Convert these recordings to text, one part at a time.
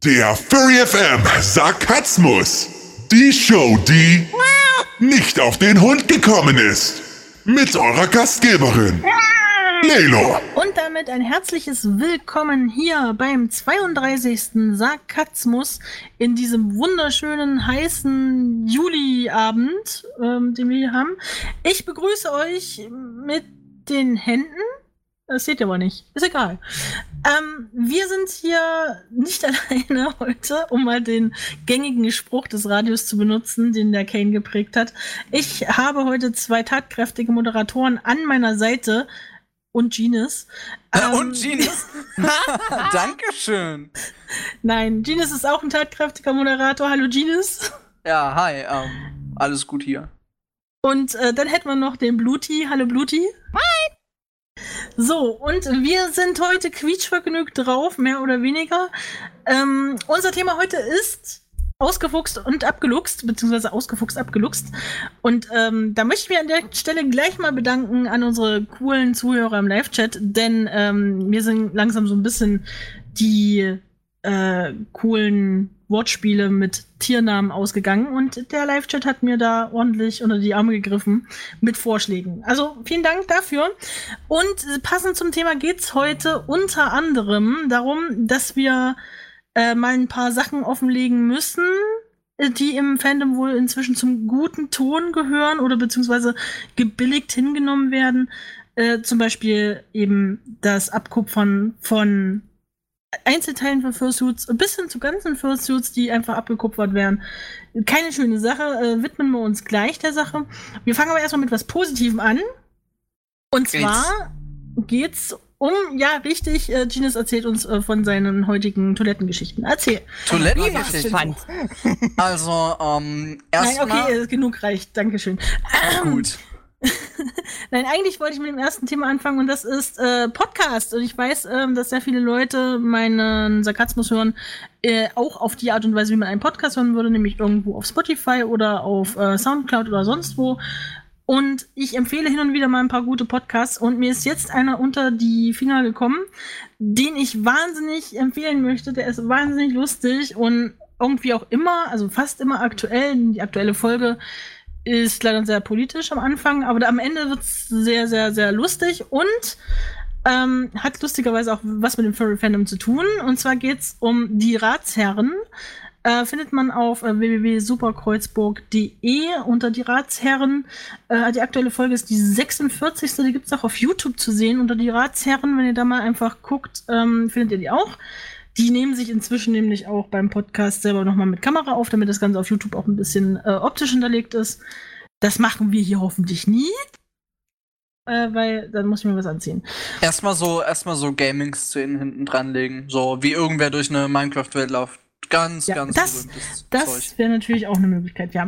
Der Furry FM Sarkasmus. Die Show, die nicht auf den Hund gekommen ist. Mit eurer Gastgeberin, Lelo. Und damit ein herzliches Willkommen hier beim 32. Sarkasmus in diesem wunderschönen, heißen Juliabend, den wir hier haben. Ich begrüße euch mit den Händen. Das seht ihr aber nicht. Ist egal. Wir sind hier nicht alleine heute, um mal den gängigen Spruch des Radios zu benutzen, den der Kane geprägt hat. Ich habe heute zwei tatkräftige Moderatoren an meiner Seite und Genius. Und Genius? Dankeschön. Nein, Genius ist auch ein tatkräftiger Moderator. Hallo Genius. Ja, hi. Alles gut hier. Und dann hätten wir noch den Bluti. Hallo Bluti. Hi. So, und wir sind heute quietschvergnügt drauf, mehr oder weniger. Unser Thema heute ist ausgefuchst und abgeluchst, beziehungsweise ausgefuchst, abgeluchst. Und da möchte ich mich an der Stelle gleich mal bedanken an unsere coolen Zuhörer im Live-Chat, denn mir sind langsam so ein bisschen die coolen Wortspiele mit Tiernamen ausgegangen und der Live-Chat hat mir da ordentlich unter die Arme gegriffen mit Vorschlägen. Also vielen Dank dafür. Und passend zum Thema geht's heute unter anderem darum, dass wir mal ein paar Sachen offenlegen müssen, die im Fandom wohl inzwischen zum guten Ton gehören oder beziehungsweise gebilligt hingenommen werden. Zum Beispiel eben das Abkupfern von Einzelteilen von Fursuits bis hin zu ganzen Fursuits, die einfach abgekupfert werden. Keine schöne Sache, widmen wir uns gleich der Sache. Wir fangen aber erstmal mit was Positivem an. Und zwar geht's um, ja richtig, Genius erzählt uns von seinen heutigen Toilettengeschichten. Erzähl. Toilettengeschichten? Also, erstmal... Nein, okay, genug reicht. Dankeschön. Gut. Nein, eigentlich wollte ich mit dem ersten Thema anfangen und das ist Podcast. Und ich weiß, dass sehr viele Leute meinen Sarkasmus hören, auch auf die Art und Weise, wie man einen Podcast hören würde, nämlich irgendwo auf Spotify oder auf Soundcloud oder sonst wo. Und ich empfehle hin und wieder mal ein paar gute Podcasts und mir ist jetzt einer unter die Finger gekommen, den ich wahnsinnig empfehlen möchte. Der ist wahnsinnig lustig und irgendwie auch immer, also fast immer aktuell. Die aktuelle Folge ist leider sehr politisch am Anfang, aber am Ende wird's sehr, sehr, sehr lustig und hat lustigerweise auch was mit dem Furry-Fandom zu tun. Und zwar geht's um die Ratsherren. Findet man auf www.superkreuzburg.de unter die Ratsherren. Die aktuelle Folge ist die 46. Die gibt's auch auf YouTube zu sehen unter die Ratsherren. Wenn ihr da mal einfach guckt, findet ihr die auch. Die nehmen sich inzwischen nämlich auch beim Podcast selber nochmal mit Kamera auf, damit das Ganze auf YouTube auch ein bisschen optisch hinterlegt ist. Das machen wir hier hoffentlich nie, weil dann muss ich mir was anziehen. Erstmal so Gaming-Szenen hinten dranlegen, so wie irgendwer durch eine Minecraft-Welt läuft. Ganz berühmtes Zeug. Das wäre natürlich auch eine Möglichkeit, ja.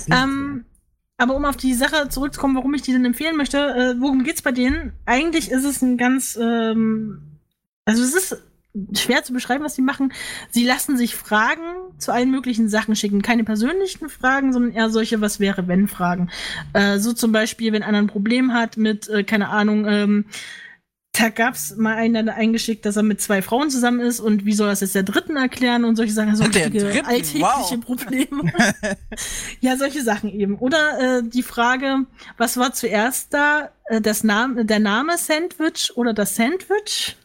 Aber um auf die Sache zurückzukommen, warum ich die denn empfehlen möchte, worum geht's bei denen? Eigentlich ist es ein ganz, also es ist schwer zu beschreiben, was sie machen. Sie lassen sich Fragen zu allen möglichen Sachen schicken. Keine persönlichen Fragen, sondern eher solche Was-wäre-wenn-Fragen. So zum Beispiel, wenn einer ein Problem hat mit, keine Ahnung, da gab's mal einen, der eingeschickt, dass er mit 2 Frauen zusammen ist und wie soll das jetzt der Dritten erklären und solche Sachen. So richtige alltägliche Probleme. Ja, solche Sachen eben. Oder die Frage, was war zuerst da? Der Name Sandwich oder das Sandwich?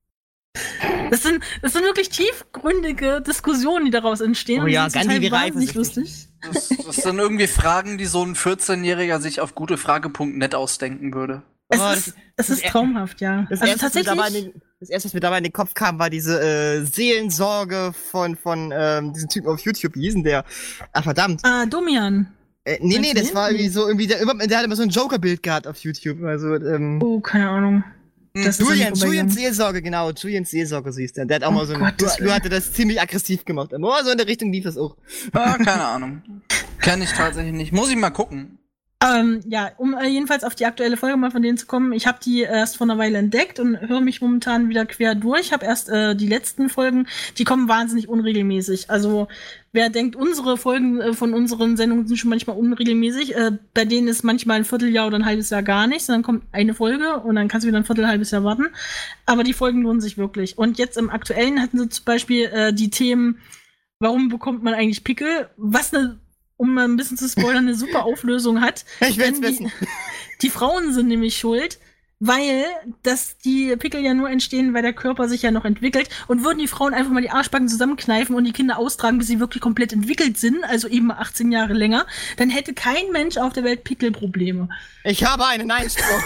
Das sind wirklich tiefgründige Diskussionen, die daraus entstehen. Oh ja, und das ist wahnsinnig lustig. Das sind irgendwie Fragen, die so ein 14-Jähriger sich auf gutefrage.net ausdenken würde. Es ist traumhaft, ja. Das also erste, tatsächlich. was mir dabei in den Kopf kam, war diese Seelensorge von diesem Typen auf YouTube. Wie hieß denn der? Ah, verdammt. Domian. Nee, das war irgendwie der hat immer so ein Joker-Bild gehabt auf YouTube. Also, keine Ahnung. Julians Seelsorge, genau. Julians Seelsorge siehst du. Der hat auch mal so ein. Du hatte das ziemlich aggressiv gemacht. So in der Richtung lief das auch. Keine Ahnung. Kenn ich tatsächlich nicht. Muss ich mal gucken. Ja, um jedenfalls auf die aktuelle Folge mal von denen zu kommen. Ich habe die erst vor einer Weile entdeckt und höre mich momentan wieder quer durch. Ich habe erst die letzten Folgen, die kommen wahnsinnig unregelmäßig. Also wer denkt, unsere Folgen von unseren Sendungen sind schon manchmal unregelmäßig, bei denen ist manchmal ein Vierteljahr oder ein halbes Jahr gar nichts. Dann kommt eine Folge und dann kannst du wieder ein halbes Jahr warten. Aber die Folgen lohnen sich wirklich. Und jetzt im Aktuellen hatten sie zum Beispiel die Themen, warum bekommt man eigentlich Pickel? Um mal ein bisschen zu spoilern, eine super Auflösung hat. Ich will's wissen. Die Frauen sind nämlich schuld, weil die Pickel ja nur entstehen, weil der Körper sich ja noch entwickelt. Und würden die Frauen einfach mal die Arschbacken zusammenkneifen und die Kinder austragen, bis sie wirklich komplett entwickelt sind, also eben 18 Jahre länger, dann hätte kein Mensch auf der Welt Pickelprobleme. Ich habe einen Einspruch.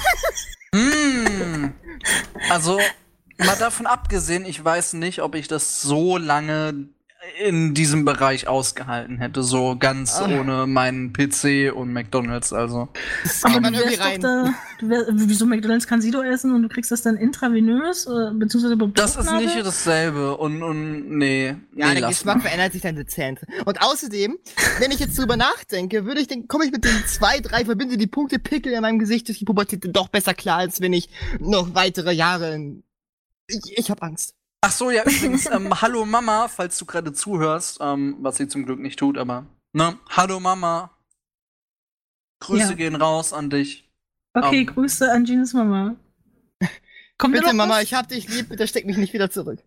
Also, mal davon abgesehen, ich weiß nicht, ob ich das so lange in diesem Bereich ausgehalten hätte, so ganz ohne meinen PC und McDonald's, also. Aber du wärst doch da, wieso McDonald's kann Sido essen und du kriegst das dann intravenös, beziehungsweise über Das ist nicht dasselbe und nee. Ja, der Geschmack verändert sich dann dezent. Und außerdem, wenn ich jetzt drüber nachdenke, komme ich mit den 2, 3 verbinde die Punkte Pickel in meinem Gesicht durch die Pubertät doch besser klar, als wenn ich noch weitere Jahre ich hab Angst. Ach so, ja, übrigens, hallo Mama, falls du gerade zuhörst, was sie zum Glück nicht tut, aber, ne, hallo Mama. Grüße gehen raus an dich. Okay, Grüße an Gines Mama. Kommt bitte, Mama, ich hab dich lieb, bitte steck mich nicht wieder zurück.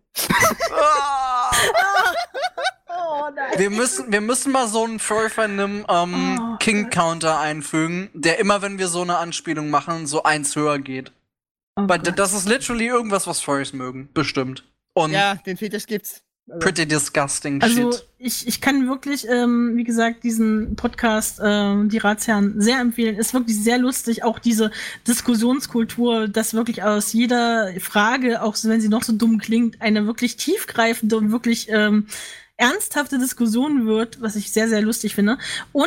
Oh, nein. Wir müssen mal so einen Furry-Fandom King-Counter einfügen, der immer, wenn wir so eine Anspielung machen, so 1 höher geht. Weil das ist literally irgendwas, was Furries mögen, bestimmt. Und ja, den Fetisch gibt's. Pretty disgusting also, shit. Ich kann wirklich, wie gesagt, diesen Podcast, die Ratsherren, sehr empfehlen. Ist wirklich sehr lustig, auch diese Diskussionskultur, dass wirklich aus jeder Frage, auch wenn sie noch so dumm klingt, eine wirklich tiefgreifende und wirklich ernsthafte Diskussion wird, was ich sehr, sehr lustig finde. Und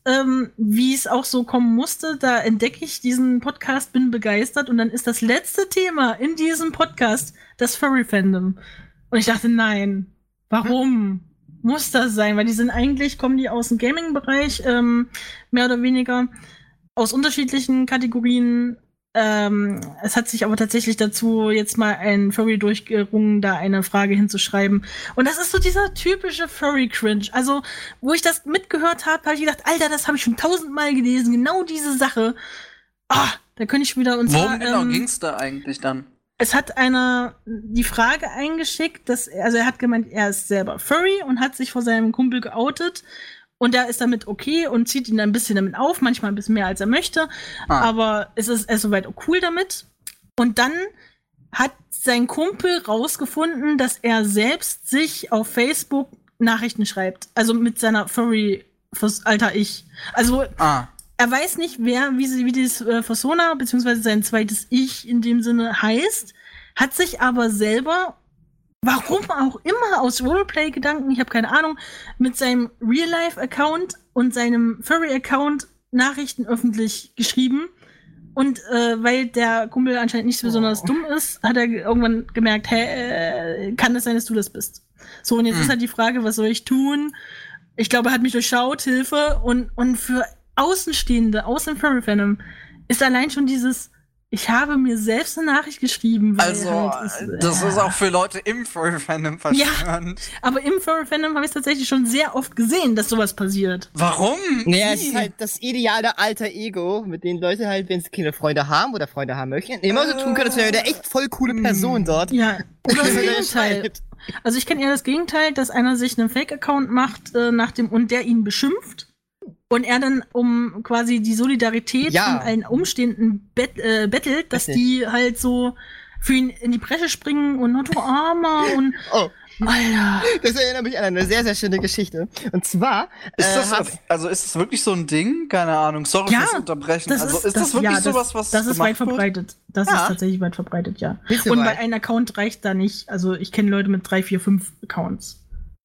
wie es auch so kommen musste, da entdecke ich diesen Podcast, bin begeistert und dann ist das letzte Thema in diesem Podcast das Furry-Fandom. Und ich dachte, nein, warum muss das sein? Weil die sind eigentlich, kommen die aus dem Gaming-Bereich, mehr oder weniger, aus unterschiedlichen Kategorien. Es hat sich aber tatsächlich dazu jetzt mal ein Furry durchgerungen, da eine Frage hinzuschreiben. Und das ist so dieser typische Furry-Cringe. Also, wo ich das mitgehört habe ich gedacht, Alter, das habe ich schon 1000-mal gelesen. Genau diese Sache. Da könnte ich wieder uns. Worum genau ging's da eigentlich dann? Es hat einer die Frage eingeschickt, er hat gemeint, er ist selber Furry und hat sich vor seinem Kumpel geoutet. Und der ist damit okay und zieht ihn ein bisschen damit auf, manchmal ein bisschen mehr als er möchte. Aber er ist soweit cool damit. Und dann hat sein Kumpel rausgefunden, dass er selbst sich auf Facebook Nachrichten schreibt. Also mit seiner Furry-Alter Ich. Also er weiß nicht, wie dieses Persona, beziehungsweise sein zweites Ich in dem Sinne heißt, hat sich aber selber, warum auch immer, aus Roleplay-Gedanken, ich habe keine Ahnung, mit seinem Real-Life-Account und seinem Furry-Account Nachrichten öffentlich geschrieben. Und weil der Kumpel anscheinend nicht so besonders dumm ist, hat er irgendwann gemerkt, kann es sein, dass du das bist? So, und jetzt ist halt die Frage, was soll ich tun? Ich glaube, er hat mich durchschaut, Hilfe. Und für Außenstehende aus dem Furry-Fandom ist allein schon dieses, ich habe mir selbst eine Nachricht geschrieben. Weil also, das ist auch für Leute im Furry-Fandom verstanden. Ja, aber im Furry-Fandom habe ich es tatsächlich schon sehr oft gesehen, dass sowas passiert. Warum? Naja, es ist halt das ideale alter Ego, mit denen Leute halt, wenn sie keine Freunde haben oder Freunde haben möchten, immer so tun können, als wäre der echt voll coole Person dort. Ja, oder das Gegenteil. Also ich kenne eher das Gegenteil, dass einer sich einen Fake-Account macht, und der ihn beschimpft. Und er dann um quasi die Solidarität von allen Umstehenden bettelt, dass die halt so für ihn in die Bresche springen und du Armer und Alter. Das erinnert mich an eine sehr, sehr schöne Geschichte. Und zwar ist das wirklich so ein Ding? Keine Ahnung. Sorry fürs Unterbrechen. Ist das wirklich sowas, was das ist weit verbreitet. Das ist tatsächlich weit verbreitet, ja. Und bei einem Account reicht da nicht. Also ich kenne Leute mit 3, 4, 5 Accounts.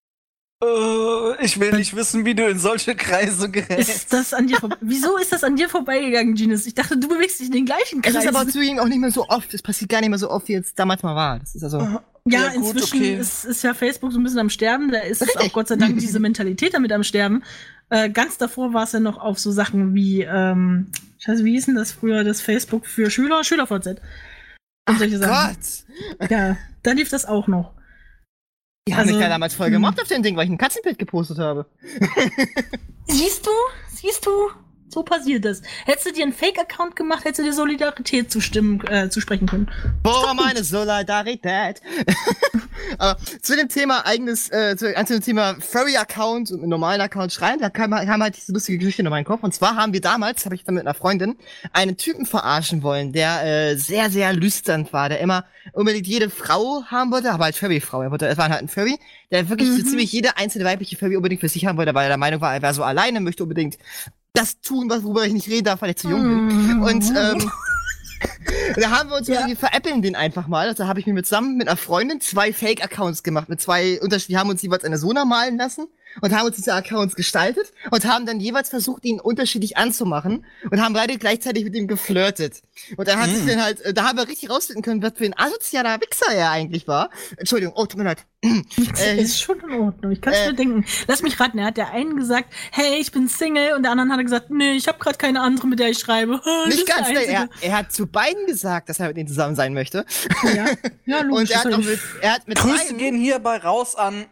Ich will nicht wissen, wie du in solche Kreise gerätst. Wieso ist das an dir vorbeigegangen, Gines? Ich dachte, du bewegst dich in den gleichen Kreis. Es ist aber zugegeben auch nicht mehr so oft. Es passiert gar nicht mehr so oft, wie es damals mal war. Das ist also. Ja, Ja, gut, inzwischen okay. ist ja Facebook so ein bisschen am Sterben. Da ist Richtig. auch Gott sei Dank diese Mentalität damit am Sterben. Ganz davor war es ja noch auf so Sachen wie, scheiße, wie hieß denn das früher, das Facebook für Schüler, SchülerVZ. Und solche Sachen. Gott! Ja, da lief das auch noch. Die haben Also, mich ja damals voll gemobbt auf dem Ding, weil ich ein Katzenbild gepostet habe. Siehst du? So passiert das. Hättest du dir einen Fake-Account gemacht, hättest du dir Solidarität zusprechen können. Boah, meine Solidarität. Aber zu dem Thema zu dem Thema Furry-Account und einen normalen Account schreiben, da kam halt diese lustige Geschichte in meinen Kopf. Und zwar habe ich dann mit einer Freundin einen Typen verarschen wollen, der sehr, sehr lüstern war, der immer unbedingt jede Frau haben wollte, aber als Furry-Frau. Es war halt ein Furry, der wirklich so ziemlich jede einzelne weibliche Furry unbedingt für sich haben wollte, weil er der Meinung war, er wäre so alleine, möchte unbedingt das tun, worüber ich nicht reden darf, weil ich zu jung bin. Und da haben wir uns irgendwie veräppeln den einfach mal. Also habe ich mir zusammen mit einer Freundin 2 Fake-Accounts gemacht, mit 2 unterschiedlichen, haben uns jeweils eine Sona malen lassen und haben uns diese Accounts gestaltet und haben dann jeweils versucht, ihn unterschiedlich anzumachen und haben beide gleichzeitig mit ihm geflirtet. Und da hat sich dann halt, da haben wir richtig rausfinden können, was für ein asozialer Wichser er eigentlich war. Entschuldigung, oh, tut mir leid. Ist schon in Ordnung. Ich kann es mir denken. Lass mich raten. Er hat der einen gesagt, hey, ich bin Single, und der anderen hat er gesagt, nee, ich habe gerade keine andere, mit der ich schreibe. Nicht ganz, er hat zu beiden gesagt, dass er mit ihnen zusammen sein möchte. Ja, logisch. Und er hat mit Grüße beiden, gehen hierbei raus an.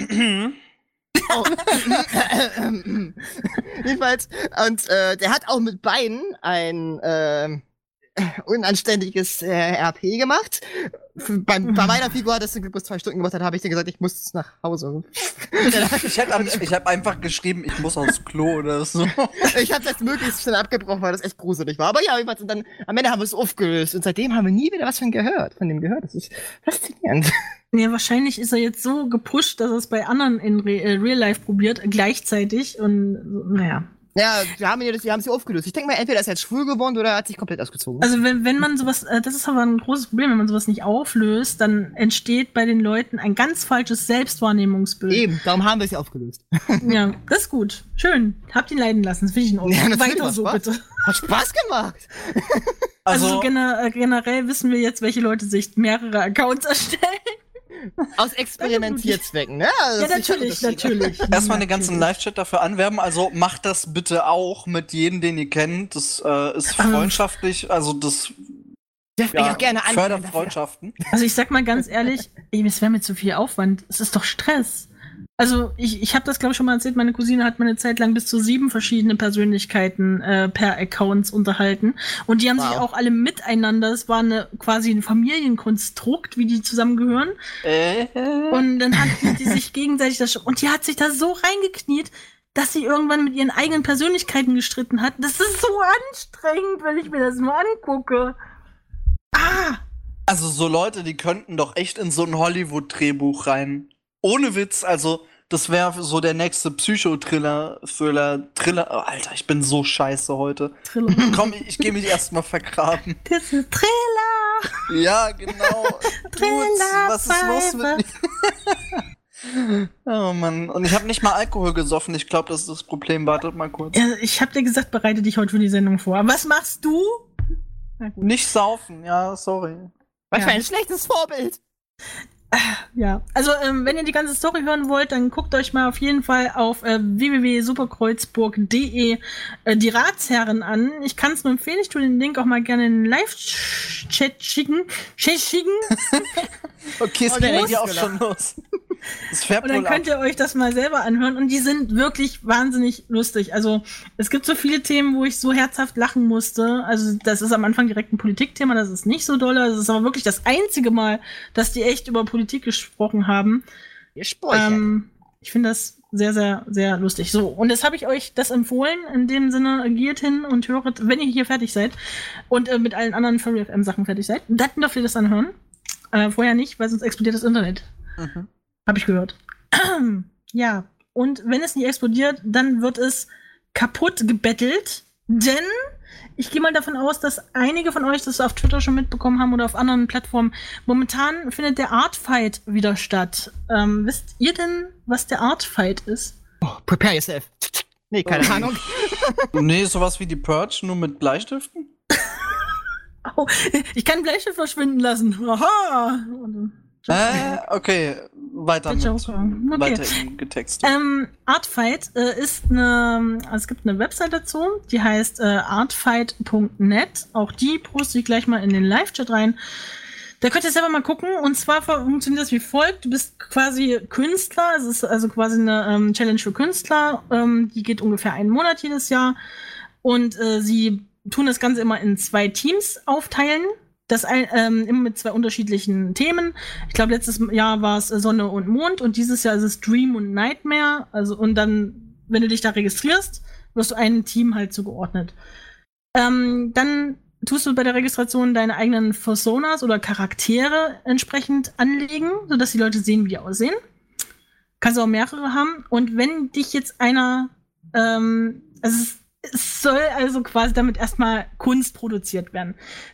jedenfalls, und der hat auch mit beiden ein unanständiges RP gemacht. Bei meiner Figur hat es zum Glück bloß 2 Stunden gemacht, dann habe ich dir gesagt, ich muss nach Hause. Ich hab einfach geschrieben, ich muss aufs Klo oder so. Ich habe das möglichst schnell abgebrochen, weil das echt gruselig war. Aber ja, jedenfalls, und dann am Ende haben wir es aufgelöst. Und seitdem haben wir nie wieder was von dem gehört. Das ist faszinierend. Ja, wahrscheinlich ist er jetzt so gepusht, dass er es bei anderen in Real Life probiert, gleichzeitig. Und naja. Ja, wir haben sie aufgelöst. Ich denke mal, entweder ist er jetzt schwul geworden oder er hat sich komplett ausgezogen. Also wenn man sowas, das ist aber ein großes Problem, wenn man sowas nicht auflöst, dann entsteht bei den Leuten ein ganz falsches Selbstwahrnehmungsbild. Eben, darum haben wir sie aufgelöst. Ja, das ist gut. Schön. Habt ihn leiden lassen, das finde ich in Ordnung. Ja, natürlich, Weiter macht so, Spaß. bitte. Hat Spaß gemacht. Also generell wissen wir jetzt, welche Leute sich mehrere Accounts erstellen. Aus Experimentierzwecken, ne? Ja, natürlich. Erstmal den ganzen Live-Chat dafür anwerben, also macht das bitte auch mit jedem, den ihr kennt. Das ist freundschaftlich, also das Dürft mich auch gerne fördert anmelden dafür. Freundschaften. Also ich sag mal ganz ehrlich, es wäre mir zu viel Aufwand. Es ist doch Stress. Also ich habe das, glaube ich, schon mal erzählt, meine Cousine hat mal eine Zeit lang bis zu 7 verschiedene Persönlichkeiten per Accounts unterhalten. Und die haben sich auch alle miteinander, es war quasi ein Familienkonstrukt, wie die zusammengehören. Und dann hatten die sich gegenseitig und die hat sich da so reingekniet, dass sie irgendwann mit ihren eigenen Persönlichkeiten gestritten hat. Das ist so anstrengend, wenn ich mir das mal angucke. Also so Leute, die könnten doch echt in so ein Hollywood-Drehbuch rein. Ohne Witz, also das wäre so der nächste Psychothriller. Oh, Alter, ich bin so scheiße heute. Thriller. Komm, ich gehe mich erstmal vergraben. Das ist Thriller. Ja, genau. Was ist los mit mir? Oh Mann, und ich habe nicht mal Alkohol gesoffen. Ich glaube, das ist das Problem. Wartet mal kurz. Ja, ich habe dir gesagt, bereite dich heute für die Sendung vor. Aber was machst du? Nicht saufen, ja, sorry. Was für ein schlechtes Vorbild. Ja, also wenn ihr die ganze Story hören wollt, dann guckt euch mal auf jeden Fall auf www.superkreuzburg.de die Ratsherren an. Ich kann es nur empfehlen, ich tue den Link auch mal gerne in den Live-Chat schicken. Okay, es geht ja auch schon los. Das färbt Und dann könnt ihr euch das mal selber anhören. Und die sind wirklich wahnsinnig lustig. Also es gibt so viele Themen, wo ich so herzhaft lachen musste. Also das ist am Anfang direkt ein Politikthema, das ist nicht so doll. Das ist aber wirklich das einzige Mal, dass die echt über Politik gesprochen haben. Ich finde das sehr, sehr, sehr lustig. So, und jetzt habe ich euch das empfohlen. In dem Sinne, geht hin und höret, wenn ihr hier fertig seid und mit allen anderen Furry FM Sachen fertig seid, dann dürft ihr das anhören. Vorher nicht, weil sonst explodiert das Internet. Mhm. Habe ich gehört. Ja, und wenn es nicht explodiert, dann wird es kaputt gebettelt, denn ich gehe mal davon aus, dass einige von euch das auf Twitter schon mitbekommen haben oder auf anderen Plattformen. Momentan findet der Artfight wieder statt. Wisst ihr denn, was der Artfight ist? Oh, prepare yourself. Nee, keine Ahnung. Nee, sowas wie die Purge, nur mit Bleistiften? Oh, ich kann Bleistift verschwinden lassen. Aha! Okay, weiter Der mit. Joker. Okay. Weiter im Getext. Artfight ist es gibt eine Website dazu, die heißt artfight.net. Auch die poste ich gleich mal in den Live-Chat rein. Da könnt ihr selber mal gucken. Und zwar funktioniert das wie folgt. Du bist quasi Künstler. Es ist also quasi eine Challenge für Künstler. Die geht ungefähr einen Monat jedes Jahr. Und sie tun das Ganze immer in 2 Teams aufteilen. Das immer mit 2 unterschiedlichen Themen. Ich glaube, letztes Jahr war es Sonne und Mond. Und dieses Jahr ist es Dream und Nightmare. Also, und dann, wenn du dich da registrierst, wirst du einem Team halt zugeordnet. Dann tust du bei der Registration deine eigenen Personas oder Charaktere entsprechend anlegen, sodass die Leute sehen, wie die aussehen. Kannst du auch mehrere haben. Und wenn dich jetzt einer, es soll also quasi damit erstmal Kunst produziert werden.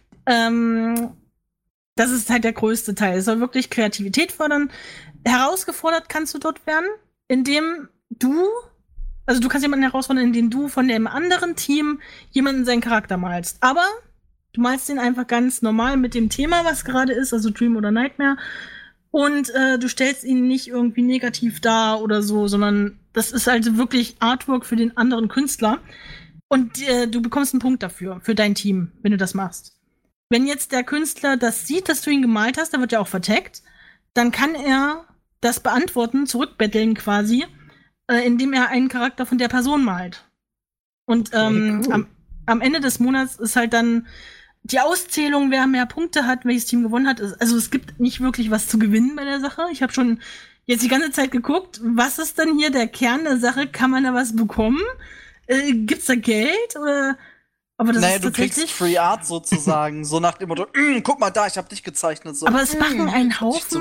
Das ist halt der größte Teil. Es soll wirklich Kreativität fördern. Herausgefordert kannst du dort werden, indem du kannst jemanden herausfordern, indem du von dem anderen Team jemanden seinen Charakter malst. Aber du malst den einfach ganz normal mit dem Thema, was gerade ist, also Dream oder Nightmare. Und du stellst ihn nicht irgendwie negativ dar oder so, sondern das ist also wirklich Artwork für den anderen Künstler. Und du bekommst einen Punkt dafür, für dein Team, wenn du das machst. Wenn jetzt der Künstler das sieht, dass du ihn gemalt hast, da wird ja auch vertaggt, dann kann er das beantworten, zurückbetteln quasi, indem er einen Charakter von der Person malt. Und cool. am Ende des Monats ist halt dann die Auszählung, wer mehr Punkte hat, welches Team gewonnen hat. Also es gibt nicht wirklich was zu gewinnen bei der Sache. Ich habe schon jetzt die ganze Zeit geguckt, was ist denn hier der Kern der Sache? Kann man da was bekommen? Gibt's da Geld? Oder? Aber das ist du kriegst Free Art sozusagen. So nach dem Motto, guck mal da, ich hab dich gezeichnet. So. Aber es machen einen Haufen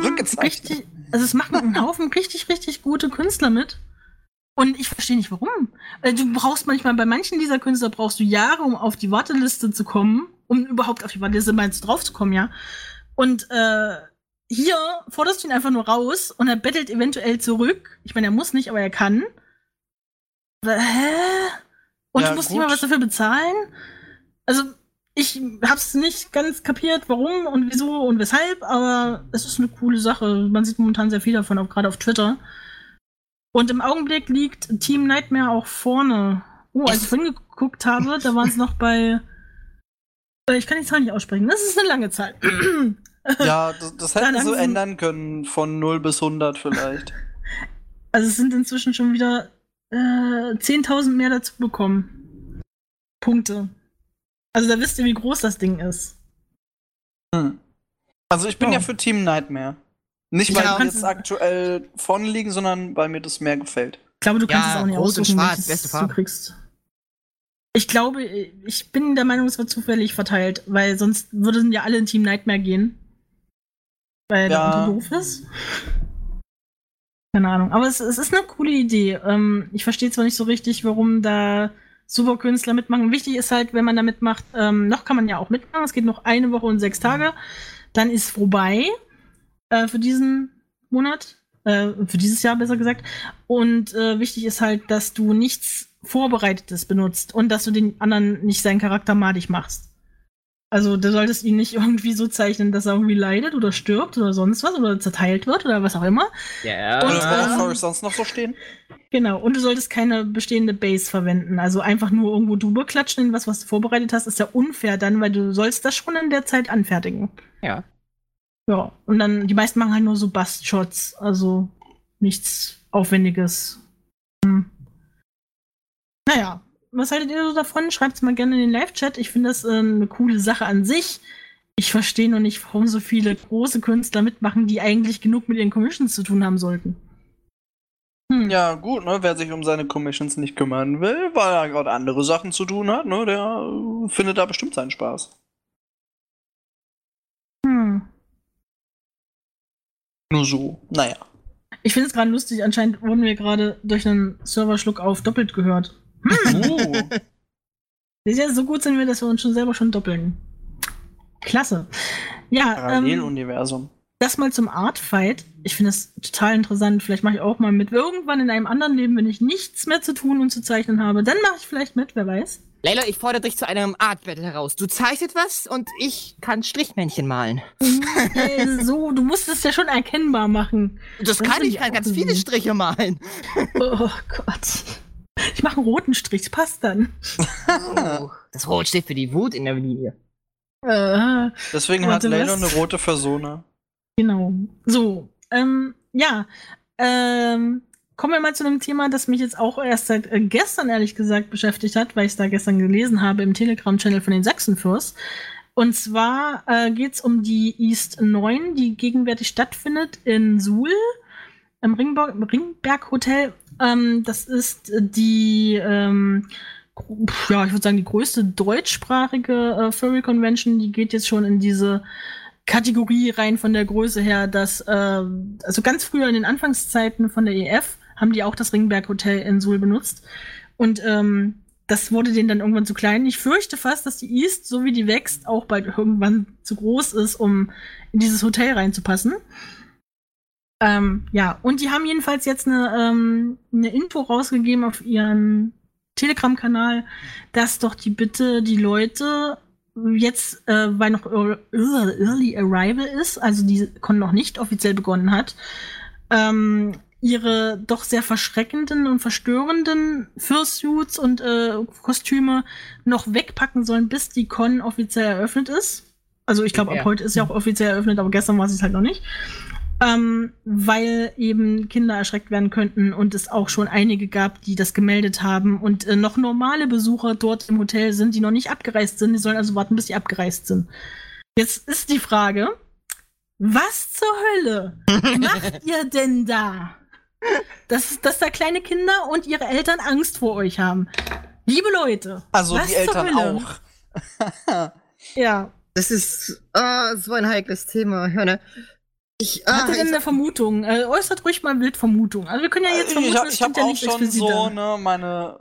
richtig, richtig gute Künstler mit. Und ich verstehe nicht, warum. Du brauchst manchmal, bei manchen dieser Künstler brauchst du Jahre, um auf die Warteliste zu kommen, um überhaupt auf die Warteliste drauf zu kommen, ja. Und hier forderst du ihn einfach nur raus und er bettelt eventuell zurück. Ich meine, er muss nicht, aber er kann. Und du musst nicht mal was dafür bezahlen? Also, ich hab's nicht ganz kapiert, warum und wieso und weshalb, aber es ist eine coole Sache. Man sieht momentan sehr viel davon, auch gerade auf Twitter. Und im Augenblick liegt Team Nightmare auch vorne. Oh, als ich vorhin geguckt habe, da waren es noch bei. Ich kann die Zahl nicht aussprechen. Das ist eine lange Zahl. Ja, das hätten sie so ändern können, von 0 bis 100 vielleicht. Also es sind inzwischen schon wieder 10.000 mehr dazu bekommen. Punkte. Also da wisst ihr, wie groß das Ding ist. Also ich bin ja für Team Nightmare. Nicht, weil die jetzt aktuell vorne liegen, sondern weil mir das mehr gefällt. Ich glaube, du kannst es auch nicht rot und aussuchen, schwarz, beste Farbe. Du kriegst. Ich glaube, ich bin der Meinung, es wird zufällig verteilt, weil sonst würden ja alle in Team Nightmare gehen. Weil der unter doof ist. Keine Ahnung. Aber es ist eine coole Idee. Ich verstehe zwar nicht so richtig, warum da super Künstler mitmachen. Wichtig ist halt, wenn man da mitmacht, noch kann man ja auch mitmachen. Es geht noch 1 Woche und 6 Tage. Dann ist vorbei für diesen Monat. Für dieses Jahr besser gesagt. Und wichtig ist halt, dass du nichts Vorbereitetes benutzt und dass du den anderen nicht seinen Charakter madig machst. Also du solltest ihn nicht irgendwie so zeichnen, dass er irgendwie leidet oder stirbt oder sonst was oder zerteilt wird oder was auch immer. Ja. Und was soll sonst noch so stehen? Genau, und du solltest keine bestehende Base verwenden. Also einfach nur irgendwo drüber klatschen in was du vorbereitet hast, ist ja unfair dann, weil du sollst das schon in der Zeit anfertigen. Ja. Ja, und dann, die meisten machen halt nur so Bust-Shots, also nichts Aufwendiges. Naja, was haltet ihr so davon? Schreibt's mal gerne in den Live-Chat. Ich finde das eine coole Sache an sich. Ich verstehe nur nicht, warum so viele große Künstler mitmachen, die eigentlich genug mit ihren Commissions zu tun haben sollten. Ja, gut, ne? Wer sich um seine Commissions nicht kümmern will, weil er gerade andere Sachen zu tun hat, ne? Der findet da bestimmt seinen Spaß. Nur so, naja. Ich finde es gerade lustig, anscheinend wurden wir gerade durch einen Serverschluck auf doppelt gehört. Ja, so gut sind wir, dass wir uns selber schon doppeln. Klasse. Ja, Paralleluniversum. Das mal zum Artfight. Ich finde das total interessant. Vielleicht mache ich auch mal mit. Irgendwann in einem anderen Leben, wenn ich nichts mehr zu tun und zu zeichnen habe, dann mache ich vielleicht mit, wer weiß. Leila, ich fordere dich zu einem Art-Battle heraus. Du zeichnest was und ich kann Strichmännchen malen. So, du musst es ja schon erkennbar machen. Das kann ich, kann ganz viele Striche malen. Oh Gott. Ich mache einen roten Strich, das passt dann. Oh, das Rot steht für die Wut in der Linie. Deswegen hat Leila eine rote Persona. Genau. So, kommen wir mal zu einem Thema, das mich jetzt auch erst seit gestern, ehrlich gesagt, beschäftigt hat, weil ich es da gestern gelesen habe im Telegram-Channel von den Sachsenfürst. Und zwar geht es um die East 9, die gegenwärtig stattfindet in Suhl, im Ringberg Hotel. Das ist die, ich würde sagen, die größte deutschsprachige Furry Convention. Die geht jetzt schon in diese Kategorie rein von der Größe her, dass, also ganz früher in den Anfangszeiten von der EF haben die auch das Ringberg Hotel in Suhl benutzt. Und das wurde denen dann irgendwann zu klein. Ich fürchte fast, dass die East, so wie die wächst, auch bald irgendwann zu groß ist, um in dieses Hotel reinzupassen. Und die haben jedenfalls jetzt eine Info rausgegeben auf ihren Telegram-Kanal, dass doch die Leute jetzt, weil noch Early Arrival ist, also die Con noch nicht offiziell begonnen hat, ihre doch sehr verschreckenden und verstörenden Fursuits und Kostüme noch wegpacken sollen, bis die Con offiziell eröffnet ist. Also ich glaube, ab heute ist ja auch offiziell eröffnet, aber gestern war es halt noch nicht. Weil eben Kinder erschreckt werden könnten und es auch schon einige gab, die das gemeldet haben und noch normale Besucher dort im Hotel sind, die noch nicht abgereist sind. Die sollen also warten, bis sie abgereist sind. Jetzt ist die Frage, was zur Hölle macht ihr denn da? Dass da kleine Kinder und ihre Eltern Angst vor euch haben. Liebe Leute. Also die Eltern auch. Ja. Das ist so ein heikles Thema. Ich hatte denn eine Vermutung? Äußert ruhig mal wild Vermutung. Also wir können ja jetzt vermuten, ich habe auch schon so meine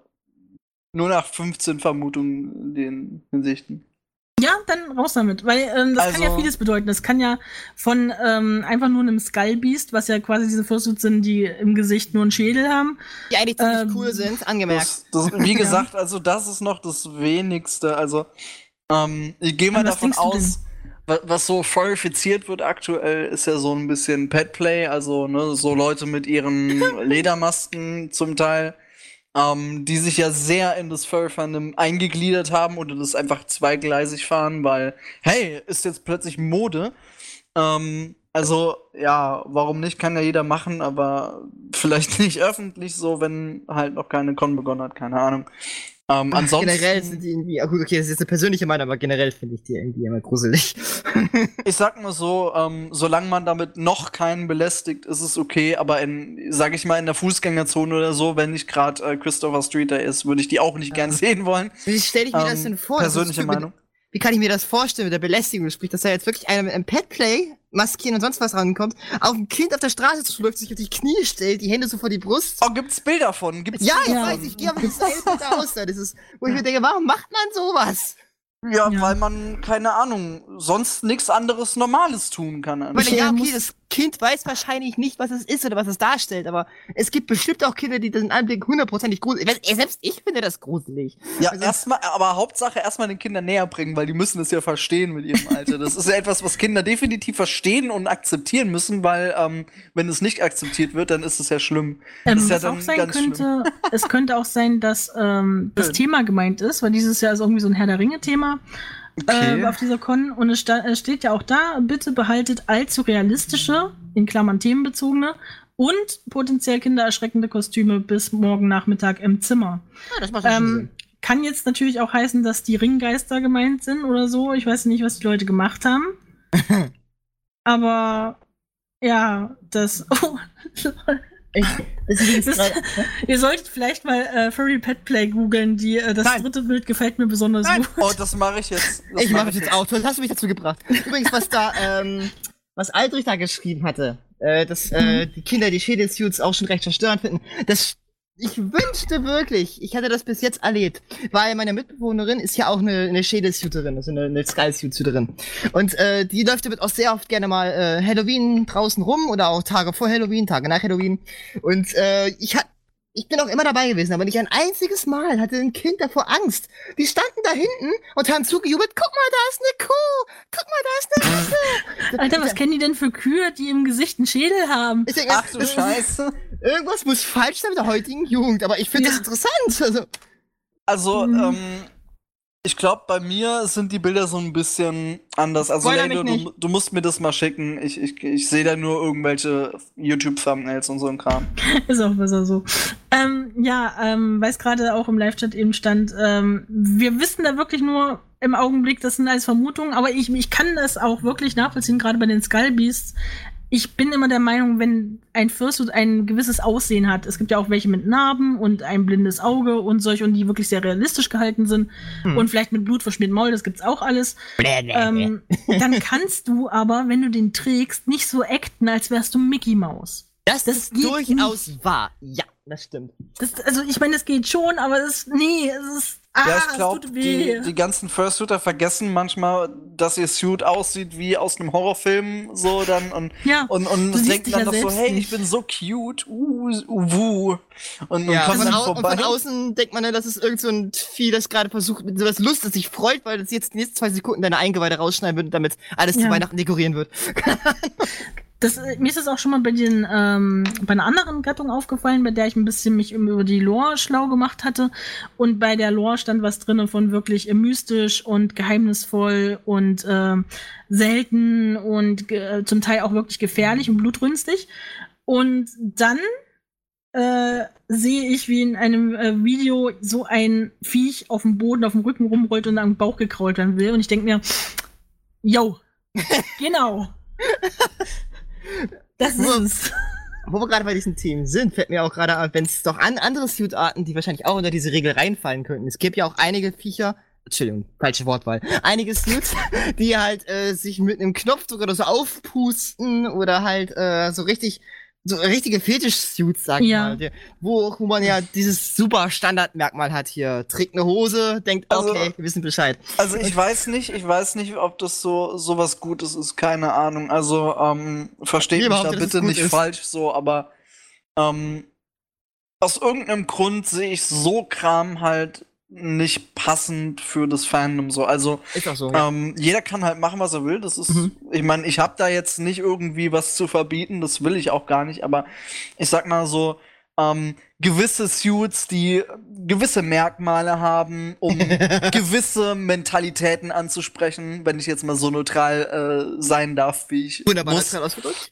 0815 Vermutungen in den Hinsichten. Ja, dann raus damit, weil das kann ja vieles bedeuten. Das kann ja von einfach nur einem Skullbeast, was ja quasi diese Fursuits sind, die im Gesicht nur einen Schädel haben. Die eigentlich ziemlich cool sind, angemerkt. Wie gesagt, also das ist noch das Wenigste. Also ich gehe mal davon aus, was so furrifiziert wird aktuell, ist ja so ein bisschen Petplay, also ne, so Leute mit ihren Ledermasken zum Teil, die sich ja sehr in das Furry-Fandom eingegliedert haben und das einfach zweigleisig fahren, weil, hey, ist jetzt plötzlich Mode. Also, ja, warum nicht, kann ja jeder machen, aber vielleicht nicht öffentlich so, wenn halt noch keine Con begonnen hat, keine Ahnung. Ansonsten, generell sind die irgendwie, gut, okay, das ist jetzt eine persönliche Meinung, aber generell finde ich die irgendwie immer gruselig. Ich sag mal so, solange man damit noch keinen belästigt, ist es okay, aber sag ich mal, in der Fußgängerzone oder so, wenn nicht gerade Christopher Street da ist, würde ich die auch nicht gern sehen wollen. Wie stelle ich mir das denn vor? Persönliche Meinung. Wie kann ich mir das vorstellen mit der Belästigung? Sprich, dass da jetzt wirklich einer mit einem Petplay, Maskieren und sonst was rankommt, auf ein Kind auf der Straße zuläuft, sich auf die Knie stellt, die Hände so vor die Brust. Oh, gibt's Bilder von? Ja, ich weiß, ich gehe aber nicht selber da aus. Das ist, wo ich mir denke, warum macht man sowas? Ja, weil man, keine Ahnung, sonst nichts anderes Normales tun kann. Weil ja, okay, das Kind weiß wahrscheinlich nicht, was es ist oder was es darstellt, aber es gibt bestimmt auch Kinder, die den Anblick hundertprozentig gruselig. Selbst ich finde das gruselig. Ja, also, aber Hauptsache erstmal den Kindern näher bringen, weil die müssen es ja verstehen mit ihrem Alter. Das ist ja etwas, was Kinder definitiv verstehen und akzeptieren müssen, weil wenn es nicht akzeptiert wird, dann ist es ja schlimm. Das ist ja dann ganz schlimm. Es könnte auch sein, dass das Thema gemeint ist, weil dieses Jahr ist irgendwie so ein Herr der Ringe-Thema. Okay. Auf dieser Con. Und es steht ja auch da, bitte behaltet allzu realistische, in Klammern themenbezogene und potenziell kindererschreckende Kostüme bis morgen Nachmittag im Zimmer. Ja, das macht Sinn. Kann jetzt natürlich auch heißen, dass die Ringgeister gemeint sind oder so. Ich weiß nicht, was die Leute gemacht haben. Aber ja, das... Oh, ihr solltet vielleicht mal Furry Pet Play googeln. Das dritte Bild gefällt mir besonders gut. Oh, das mache ich jetzt. Ich mache es jetzt auch. Das hast du mich dazu gebracht. Übrigens, was Aldrich da geschrieben hatte, dass die Kinder die Schädelsuits auch schon recht verstörend finden. Ich wünschte wirklich, ich hätte das bis jetzt erlebt, weil meine Mitbewohnerin ist ja auch eine Schädelsuiterin, also eine Skullsuiterin. Und die läuft damit auch sehr oft gerne mal Halloween draußen rum oder auch Tage vor Halloween, Tage nach Halloween. Und Ich bin auch immer dabei gewesen, aber nicht ein einziges Mal hatte ein Kind davor Angst. Die standen da hinten und haben zugejubelt, guck mal, da ist eine Kuh, guck mal, da ist eine Rasse. Alter, was kennen die denn für Kühe, die im Gesicht einen Schädel haben? Ich denk, Ach du Scheiße. irgendwas muss falsch sein mit der heutigen Jugend, aber ich finde das interessant. Also, ich glaube, bei mir sind die Bilder so ein bisschen anders. Also, Spoiler Lady, mich nicht. du musst mir das mal schicken. Ich sehe da nur irgendwelche YouTube-Thumbnails und so ein Kram. Ist auch besser so. Weil es gerade auch im Live-Chat eben stand, wir wissen da wirklich nur im Augenblick, das sind alles Vermutungen, aber ich kann das auch wirklich nachvollziehen, gerade bei den Skullbeasts. Ich bin immer der Meinung, wenn ein Fursuit ein gewisses Aussehen hat, es gibt ja auch welche mit Narben und ein blindes Auge und solche, und die wirklich sehr realistisch gehalten sind und vielleicht mit Blut verschmierten Maul, das gibt's auch alles. Dann kannst du aber, wenn du den trägst, nicht so acten, als wärst du Mickey Maus. Das ist geht durchaus nicht. wahr. Ja, das stimmt. Also ich meine, das geht schon, aber es ist Ja, ich es glaube, tut weh. die ganzen Fursuiter vergessen manchmal, dass ihr Suit aussieht wie aus einem Horrorfilm, so dann und du siehst denken dich dann ja noch so, selbst hey, nicht. ich bin so cute, wuh. Und Ja, kommen und dann von vorbei. außen denkt man, ne, das ist irgend so ein Vieh, das gerade versucht, mit sowas Lust, das sich freut, weil das jetzt die nächsten 2 Sekunden deine Eingeweide rausschneiden wird, damit alles zu Weihnachten dekorieren wird. Mir ist das auch schon mal bei einer anderen Gattung aufgefallen, bei der ich ein bisschen mich über die Lore schlau gemacht hatte. Und bei der Lore stand was drin von wirklich mystisch und geheimnisvoll und selten und zum Teil auch wirklich gefährlich und blutrünstig. Und dann sehe ich, wie in einem Video so ein Viech auf dem Boden, auf dem Rücken rumrollt und am Bauch gekrault werden will. Und ich denke mir, yo, genau. Das ist es. Wo wir gerade bei diesen Themen sind, fällt mir auch gerade an, wenn es doch andere Suit-Arten, die wahrscheinlich auch unter diese Regel reinfallen könnten. Es gibt ja auch einige Viecher, Entschuldigung, falsche Wortwahl, einige Suits, die halt sich mit einem Knopfdruck oder so aufpusten oder halt so richtige Fetisch-Suits, sag ich mal. Wo man ja dieses super Standardmerkmal hat hier. Trägt eine Hose, denkt, Also, okay, wir wissen Bescheid. Also ich weiß nicht, ob das so was Gutes ist, keine Ahnung. Also, versteht Ich mich da behaupte, dass es bitte gut nicht ist. falsch so, aber aus irgendeinem Grund sehe ich so Kram halt nicht passend für das Fandom so. Also Ist auch so, ja. jeder kann halt machen, was er will. Das ist, Mhm. ich meine, ich habe da jetzt nicht irgendwie was zu verbieten, das will ich auch gar nicht, aber ich sag mal so, gewisse Suits, die gewisse Merkmale haben, um gewisse Mentalitäten anzusprechen, wenn ich jetzt mal so neutral sein darf, wie ich Wunderbar, muss. das gerade ausgedrückt.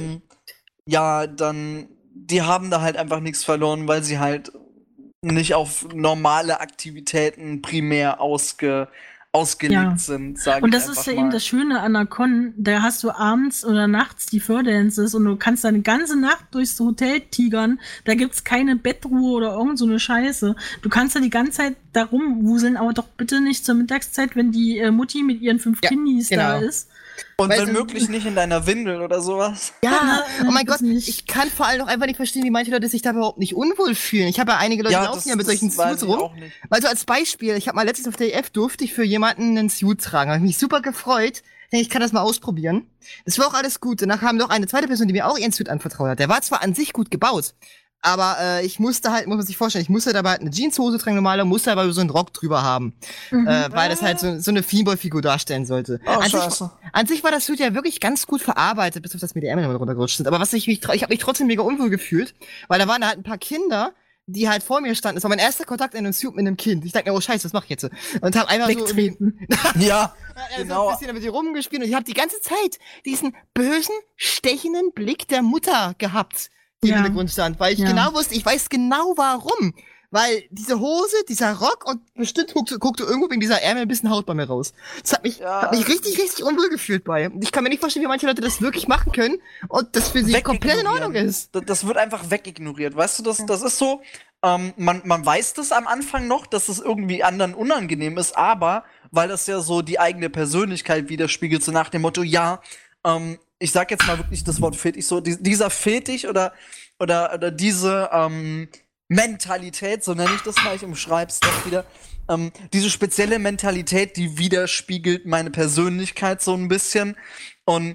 Ja, dann, die haben da halt einfach nichts verloren, weil sie halt nicht auf normale Aktivitäten primär ausgelegt sind, sage ich Und das einfach ist ja mal. eben das Schöne an der Con, da hast du abends oder nachts die Furdances und du kannst deine ganze Nacht durchs Hotel tigern, da gibt's keine Bettruhe oder irgend so eine Scheiße. Du kannst da die ganze Zeit da rumwuseln, aber doch bitte nicht zur Mittagszeit, wenn die Mutti mit ihren 5 Kindis da genau. ist. Und Weil wenn dann- möglich nicht in deiner Windel oder sowas. Ja, oh mein das Gott, nicht. ich kann vor allem auch einfach nicht verstehen, wie manche Leute sich da überhaupt nicht unwohl fühlen. Ich habe ja einige Leute, die laufen ja mit solchen weiß Suits ich rum. auch nicht. Also als Beispiel, ich habe mal letztens auf der EF durfte ich für jemanden einen Suit tragen. Habe mich super gefreut. Ich denke, ich kann das mal ausprobieren. Das war auch alles gut. Danach kam noch eine zweite Person, die mir auch ihren Suit anvertraut hat. Der war zwar an sich gut gebaut, aber ich musste halt, muss man sich vorstellen, ich musste dabei halt eine Jeanshose tragen normaler, musste aber so einen Rock drüber haben. Weil das halt so eine Femboy-Figur darstellen sollte. Oh, an, scheiße. sich, an sich war das Suit ja wirklich ganz gut verarbeitet, bis auf das mir die Ärmel immer runtergerutscht sind. Aber was ich habe mich trotzdem mega unwohl gefühlt, weil da waren halt ein paar Kinder, die halt vor mir standen. Das war mein erster Kontakt in einem Suit mit einem Kind. Ich dachte mir, oh Scheiße, was mach ich jetzt? Und hab einfach Wegtreten. Ja, so genau. ein bisschen mit ihr rumgespielt und ich habe die ganze Zeit diesen bösen, stechenden Blick der Mutter gehabt, die im Ja. Hintergrund stand, weil ich Ja. genau wusste, ich weiß genau warum. Weil diese Hose, dieser Rock und bestimmt guckte irgendwo wegen dieser Ärmel ein bisschen Haut bei mir raus. Das hat mich richtig, richtig unwohl gefühlt bei. Und ich kann mir nicht vorstellen, wie manche Leute das wirklich machen können und das für sie komplett in Ordnung ist. Das wird einfach wegignoriert. Weißt du, das ist so, man weiß das am Anfang noch, dass es irgendwie anderen unangenehm ist, aber weil das ja so die eigene Persönlichkeit widerspiegelt, so nach dem Motto, ja, ich sag jetzt mal wirklich das Wort Fetisch, so dieser Fetisch oder diese Mentalität, so nenne ich das mal, ich umschreib's doch wieder, diese spezielle Mentalität, die widerspiegelt meine Persönlichkeit so ein bisschen und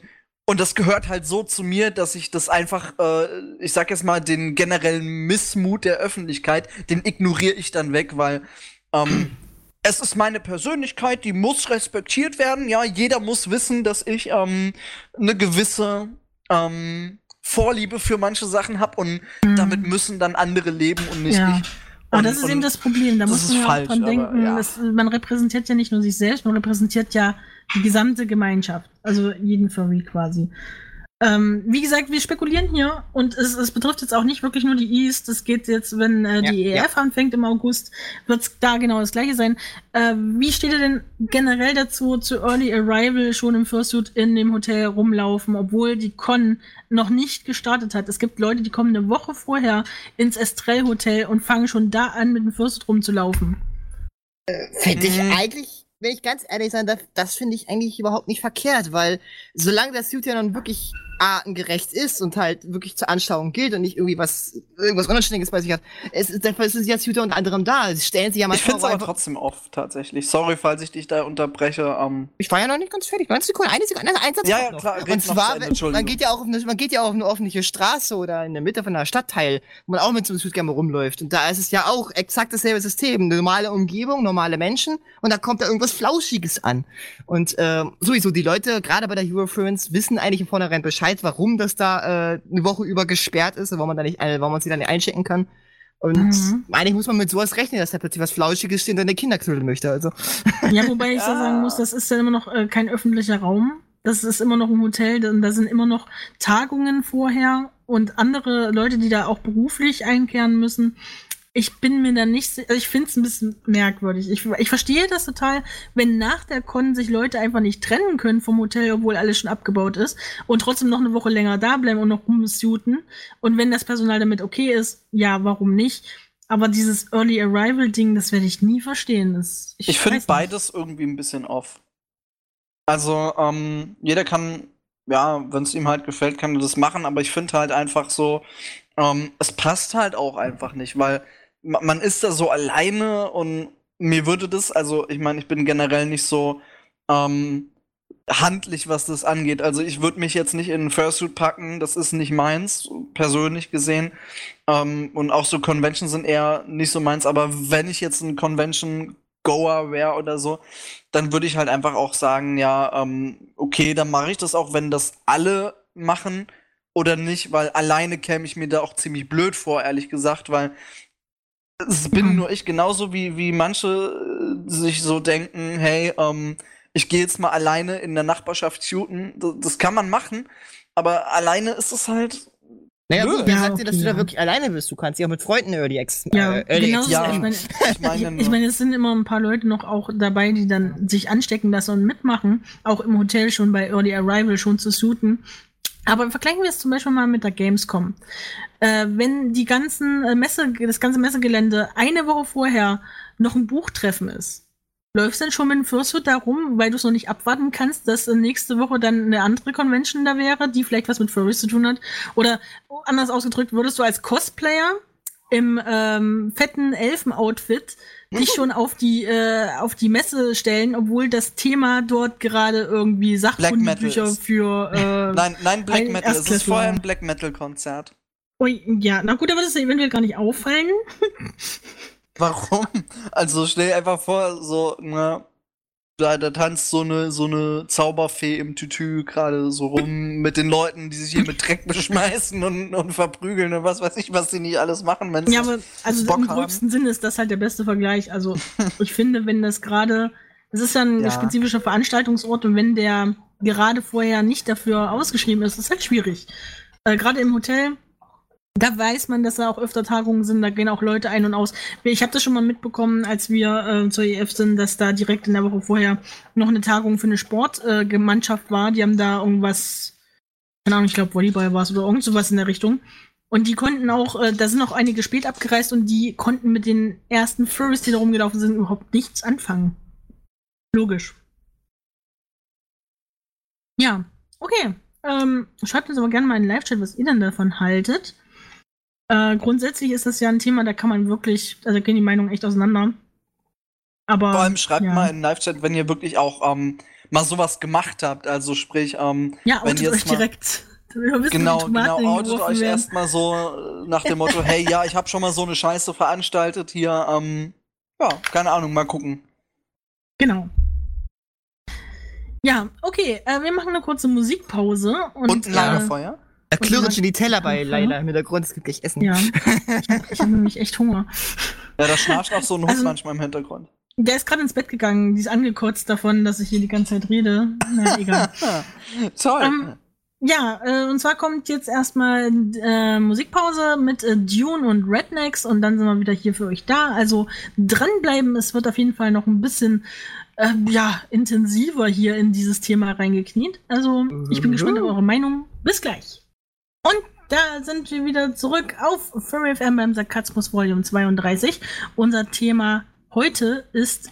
Und das gehört halt so zu mir, dass ich das einfach, ich sag jetzt mal, den generellen Missmut der Öffentlichkeit, den ignoriere ich dann weg, weil es ist meine Persönlichkeit, die muss respektiert werden. Ja, jeder muss wissen, dass ich eine gewisse Vorliebe für manche Sachen habe und damit müssen dann andere leben und nicht ich. Aber das ist eben das Problem. Da muss man ja auch dran denken, man repräsentiert ja nicht nur sich selbst, man repräsentiert ja die gesamte Gemeinschaft. Also jeden Furry quasi. Wie gesagt, wir spekulieren hier und es betrifft jetzt auch nicht wirklich nur die East. Es geht jetzt, wenn die EF anfängt im August, wird es da genau das Gleiche sein. Wie steht ihr denn generell dazu, zu Early Arrival schon im Fursuit in dem Hotel rumlaufen, obwohl die Con noch nicht gestartet hat? Es gibt Leute, die kommen eine Woche vorher ins Estrell Hotel und fangen schon da an, mit dem Fursuit rumzulaufen. Finde ich eigentlich, wenn ich ganz ehrlich sein darf, das finde ich eigentlich überhaupt nicht verkehrt, weil solange das Suit ja nun wirklich artengerecht ist und halt wirklich zur Anschauung gilt und nicht irgendwie irgendwas Unanständiges bei sich hat, dafür ist ja Suit unter anderem da. Sie stellen sich ja manchmal. Ich finde es aber trotzdem oft tatsächlich. Sorry, falls ich dich da unterbreche. Ich war ja noch nicht ganz fertig. 90 Sekunden, eine Sekunde, ein Satz. Ja, klar. Und zwar, man geht ja auch auf eine öffentliche Straße oder in der Mitte von einer Stadtteil, wo man auch mit so einem Suit gerne rumläuft. Und da ist es ja auch exakt dasselbe System. Eine normale Umgebung, normale Menschen und da kommt da irgendwas Flauschiges an. Und sowieso, die Leute, gerade bei der Eurofluence, wissen eigentlich im Vornherein Bescheid, warum das da eine Woche über gesperrt ist, warum man sie da nicht einschicken kann. Und eigentlich muss man mit sowas rechnen, dass da plötzlich was Flauschiges steht und deine Kinder knuddeln möchte. Also. Ja, wobei ich da sagen muss, das ist ja immer noch kein öffentlicher Raum. Das ist immer noch ein Hotel, da sind immer noch Tagungen vorher und andere Leute, die da auch beruflich einkehren müssen. Ich bin mir da nicht, ich finde es ein bisschen merkwürdig. Ich verstehe das total, wenn nach der Con sich Leute einfach nicht trennen können vom Hotel, obwohl alles schon abgebaut ist und trotzdem noch eine Woche länger da bleiben und noch rumsuiten. Und wenn das Personal damit okay ist, ja, warum nicht? Aber dieses Early Arrival Ding, das werde ich nie verstehen. Ich finde beides irgendwie ein bisschen off. Also, jeder kann, ja, wenn es ihm halt gefällt, kann er das machen, aber ich finde halt einfach so, es passt halt auch einfach nicht, weil man ist da so alleine und mir würde das, also ich meine, ich bin generell nicht so handlich, was das angeht. Also ich würde mich jetzt nicht in einen Fursuit packen, das ist nicht meins, persönlich gesehen. Und auch so Conventions sind eher nicht so meins, aber wenn ich jetzt ein Convention-Goer wäre oder so, dann würde ich halt einfach auch sagen, ja, okay, dann mache ich das auch, wenn das alle machen oder nicht, weil alleine käme ich mir da auch ziemlich blöd vor, ehrlich gesagt, weil es bin nur ich, genauso wie manche sich so denken, hey, ich gehe jetzt mal alleine in der Nachbarschaft shooten. Das kann man machen, aber alleine ist es halt. Naja, gut, wer sagt dir, dass du da wirklich alleine bist? Du kannst ja auch mit Freunden Early Access. Ich meine, es sind immer ein paar Leute noch auch dabei, die dann sich anstecken lassen und mitmachen, auch im Hotel schon bei Early Arrival schon zu shooten. Aber vergleichen wir es zum Beispiel mal mit der Gamescom. Wenn das ganze Messegelände eine Woche vorher noch ein Buchtreffen ist, läufst du dann schon mit dem Fursuit da rum, weil du es noch nicht abwarten kannst, dass nächste Woche dann eine andere Convention da wäre, die vielleicht was mit Furries zu tun hat? Oder anders ausgedrückt, würdest du als Cosplayer im fetten Elfen-Outfit dich schon auf die Messe stellen, obwohl das Thema dort gerade irgendwie Sachbücher für Nein, Black Metal. Es ist vorher ein Black Metal-Konzert. Ui, ja, na gut, aber das ist eventuell gar nicht auffallen. Warum? Also stell dir einfach vor, so, ne, da tanzt so eine Zauberfee im Tütü gerade so rum mit den Leuten, die sich hier mit Dreck beschmeißen und verprügeln und was weiß ich, was sie nicht alles machen, wenn sie ja, aber also Bock im gröbsten Sinne ist das halt der beste Vergleich. Also ich finde, wenn das gerade, das ist ja ein spezifischer Veranstaltungsort und wenn der gerade vorher nicht dafür ausgeschrieben ist, ist halt schwierig. Gerade im Hotel, da weiß man, dass da auch öfter Tagungen sind, da gehen auch Leute ein und aus. Ich habe das schon mal mitbekommen, als wir zur EF sind, dass da direkt in der Woche vorher noch eine Tagung für eine Sportgemeinschaft war. Die haben da irgendwas, keine Ahnung, ich glaube Volleyball war es oder irgend sowas in der Richtung. Und die konnten auch, da sind auch einige spät abgereist und die konnten mit den ersten Furries, die da rumgelaufen sind, überhaupt nichts anfangen. Logisch. Ja, okay. Schreibt uns aber gerne mal in den Live-Chat, was ihr denn davon haltet. Grundsätzlich ist das ja ein Thema, da kann man wirklich, also gehen die Meinungen echt auseinander. Aber vor allem schreibt mal in den Live-Chat, wenn ihr wirklich auch mal sowas gemacht habt. Also sprich, Ja, wenn outet jetzt euch mal, direkt. Wir wissen, genau, wie Tomaten outet geworfen euch werden. erstmal so nach dem Motto, hey, ja, ich habe schon mal so eine Scheiße veranstaltet hier, ja, keine Ahnung, mal gucken. Genau. Ja, okay, wir machen eine kurze Musikpause. Und ein Lagerfeuer? Da klirren schon die Teller bei Mhm. Leila im Hintergrund, es gibt gleich Essen. Ja, ich habe nämlich echt Hunger. Ja, da schnarcht auch so ein Hund Also- manchmal im Hintergrund. Der ist gerade ins Bett gegangen, die ist angekotzt davon, dass ich hier die ganze Zeit rede. Na, egal. Toll. Ja, und zwar kommt jetzt erstmal Musikpause mit Dune und Rednecks und dann sind wir wieder hier für euch da. Also dranbleiben, es wird auf jeden Fall noch ein bisschen intensiver hier in dieses Thema reingekniet. Also ich bin gespannt auf eure Meinung. Bis gleich. Und da sind wir wieder zurück auf Furry FM beim Sarkasmus Volume 32. Unser Thema heute ist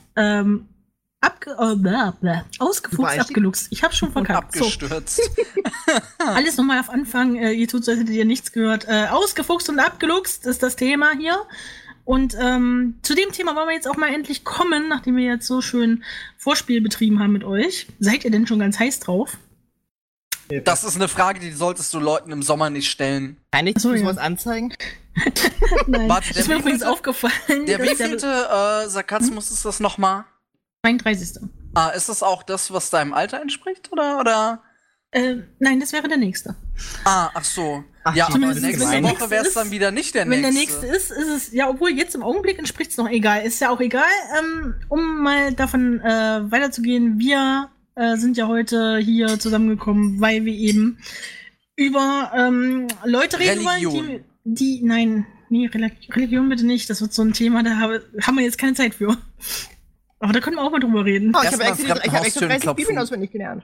ausgefuchst, Einstieg? abgeluchst. Ich hab's schon Und verkackt. So, abgestürzt. alles nochmal auf Anfang. Ihr tut so, als hättet ihr nichts gehört. Ausgefuchst und abgeluchst ist das Thema hier. Und zu dem Thema wollen wir jetzt auch mal endlich kommen, nachdem wir jetzt so schön Vorspiel betrieben haben mit euch. Seid ihr denn schon ganz heiß drauf? Das ist eine Frage, die solltest du Leuten im Sommer nicht stellen. Kann ich Ach so, ja. sowas anzeigen? Nein. Warte, der ist mir übrigens wievielte- aufgefallen. Der dass wievielte Sarkasmus ist das nochmal? 32. Ist das auch das, was deinem Alter entspricht, oder? Nein, das wäre der nächste. Ach so. Ach, Ja, aber zumindest nächste wenn der Woche wäre es nächste dann wieder nicht der Wenn nächste. der nächste ist es, ja, obwohl jetzt im Augenblick entspricht es noch egal. Ist ja auch egal. Um mal davon weiterzugehen, wir sind ja heute hier zusammengekommen, weil wir eben über Leute reden Religion. wollen, nee, Religion bitte nicht. Das wird so ein Thema, da haben wir jetzt keine Zeit für. Aber da können wir auch mal drüber reden. Oh, ich Erst habe mal extra, fremden ich hab extra Haustüren 30 klopfen. Bibeln auswendig gelernt.